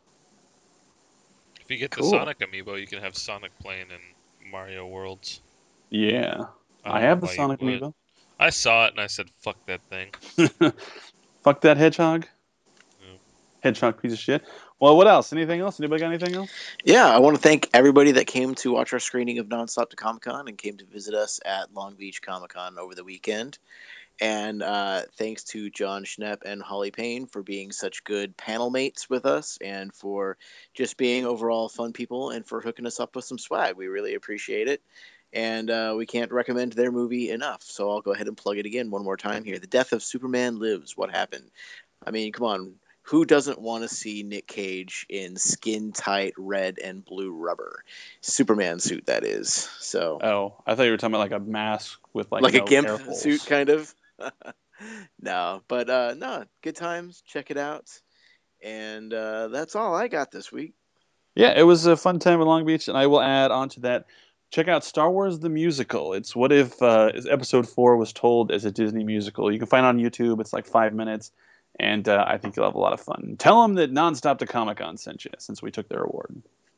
[SPEAKER 5] If you get
[SPEAKER 6] Cool.
[SPEAKER 5] the Sonic amiibo, you can have Sonic playing in Mario Worlds.
[SPEAKER 4] Yeah,
[SPEAKER 5] I
[SPEAKER 4] I,
[SPEAKER 5] don't
[SPEAKER 4] have
[SPEAKER 5] know
[SPEAKER 4] the
[SPEAKER 5] why you
[SPEAKER 4] Sonic
[SPEAKER 5] would.
[SPEAKER 4] amiibo.
[SPEAKER 5] I saw it and I said, "Fuck that thing."
[SPEAKER 4] Fuck that hedgehog.
[SPEAKER 5] Yeah.
[SPEAKER 4] Hedgehog piece of shit. Well, what else? Anything else? Anybody got anything else?
[SPEAKER 6] Yeah, I want to thank everybody that came to watch our screening of Nonstop to Comic Con and came to visit us at Long Beach Comic Con over the weekend. And uh, thanks to John Schnepp and Holly Payne for being such good panel mates with us, and for just being overall fun people, and for hooking us up with some swag. We really appreciate it. And uh, we can't recommend their movie enough. So I'll go ahead and plug it again one more time here. The Death of Superman Lives. What happened? I mean, come on. Who doesn't want to see Nick Cage in skin-tight red and blue rubber? Superman suit, that is. So,
[SPEAKER 4] Oh, I thought you were talking about like a mask with like
[SPEAKER 6] like
[SPEAKER 4] no
[SPEAKER 6] a gimp
[SPEAKER 4] air holes.
[SPEAKER 6] suit, kind of. No, but uh, no, good times. Check it out. And uh, that's all I got this week.
[SPEAKER 4] Yeah, it was a fun time in Long Beach, and I will add on to that. Check out Star Wars the Musical. It's what if uh, episode four was told as a Disney musical. You can find it on YouTube. It's like five minutes, and uh, I think you'll have a lot of fun. Tell them that Nonstop to Comic Con sent you, since we took their award.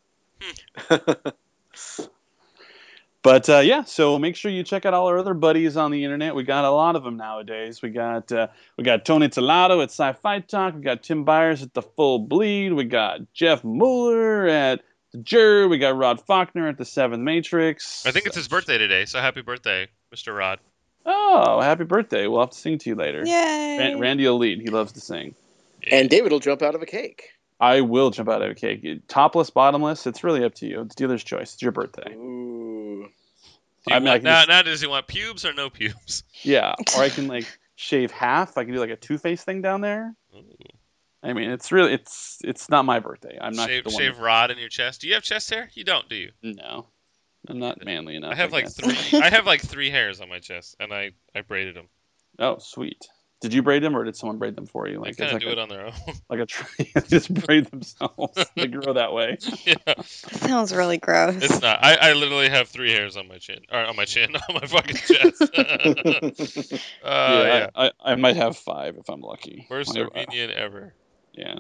[SPEAKER 4] But uh, yeah, so make sure you check out all our other buddies on the internet. We got a lot of them nowadays. We got uh, we got Tony Telato at Sci-Fi Talk. We got Tim Byers at The Full Bleed. We got Jeff Mueller at The Jur. We got Rod Faulkner at The Seventh Matrix.
[SPEAKER 5] I think it's his birthday today, so happy birthday, Mister Rod.
[SPEAKER 4] Oh, happy birthday! We'll have to sing to you later.
[SPEAKER 3] Yay!
[SPEAKER 4] Ran- Randy will lead. He loves to sing.
[SPEAKER 6] And David will jump out of a cake.
[SPEAKER 4] I will jump out of a cake. Topless, bottomless. It's really up to you. It's dealer's choice. It's your birthday.
[SPEAKER 6] Ooh.
[SPEAKER 5] Do you
[SPEAKER 4] I mean, I
[SPEAKER 5] want,
[SPEAKER 4] can
[SPEAKER 5] now,
[SPEAKER 4] just-
[SPEAKER 5] now, does he want pubes or no pubes?
[SPEAKER 4] Yeah, or I can like shave half. I can do like a Two-Face thing down there.
[SPEAKER 5] Ooh.
[SPEAKER 4] I mean, it's really it's it's not my birthday. I'm not
[SPEAKER 5] Shave,
[SPEAKER 4] the one.
[SPEAKER 5] shave Rod in your chest. Do you have chest hair? You don't, do you?
[SPEAKER 4] No, I'm not manly enough.
[SPEAKER 5] I have like
[SPEAKER 4] guess.
[SPEAKER 5] three. I have like three hairs on my chest, and I I braided them.
[SPEAKER 4] Oh, sweet. Did you braid them, or did someone braid them for you?
[SPEAKER 5] I
[SPEAKER 4] Like
[SPEAKER 5] kind
[SPEAKER 4] it's
[SPEAKER 5] of
[SPEAKER 4] like
[SPEAKER 5] do
[SPEAKER 4] a,
[SPEAKER 5] it on their own.
[SPEAKER 4] like a tree. Just braid themselves. They grow that way.
[SPEAKER 5] Yeah,
[SPEAKER 3] Sounds really gross.
[SPEAKER 5] it's not. I, I literally have three hairs on my chin, or on my chin, on my fucking chest. uh,
[SPEAKER 4] yeah,
[SPEAKER 5] yeah,
[SPEAKER 4] I, I, I might have five if I'm lucky.
[SPEAKER 5] worst
[SPEAKER 4] I- uh,
[SPEAKER 5] Armenian ever.
[SPEAKER 4] Yeah.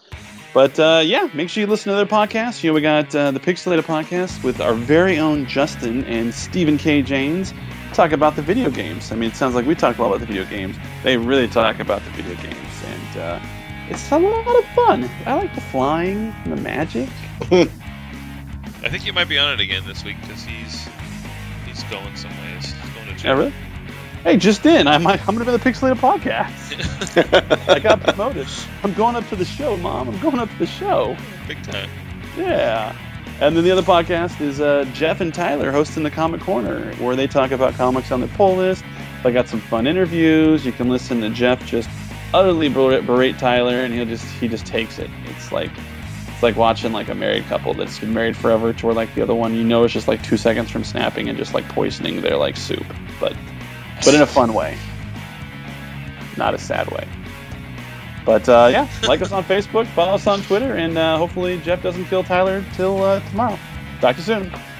[SPEAKER 4] But uh, yeah, make sure you listen to their podcasts. You know, we got uh, the Pixelated podcast with our very own Justin and Stephen K. Janes. Talk about the video games. I mean, it sounds like we talk a lot about the video games. They really talk about the video games, and uh, it's a lot of fun. I like the flying and the magic.
[SPEAKER 5] I think he might be on it again this week because he's he's going some ways. He's going to
[SPEAKER 4] Yeah,
[SPEAKER 5] jail.
[SPEAKER 4] really? Hey, just in, I might, I'm going to be on the Pixelated podcast. I got promoted. I'm going up to the show, Mom. I'm going up to the show.
[SPEAKER 5] Big time.
[SPEAKER 4] Yeah. And then the other podcast is uh, Jeff and Tyler hosting the Comic Corner, where they talk about comics on the pull list. They got some fun interviews. You can listen to Jeff just utterly berate, berate Tyler, and he'll just he just takes it. It's like it's like watching like a married couple that's been married forever, to where like the other one, you know, is just like two seconds from snapping and just like poisoning their like soup, but but in a fun way, not a sad way. But uh, yeah, like us on Facebook, follow us on Twitter, and uh, hopefully Jeff doesn't kill Tyler till uh, tomorrow. Talk to you soon.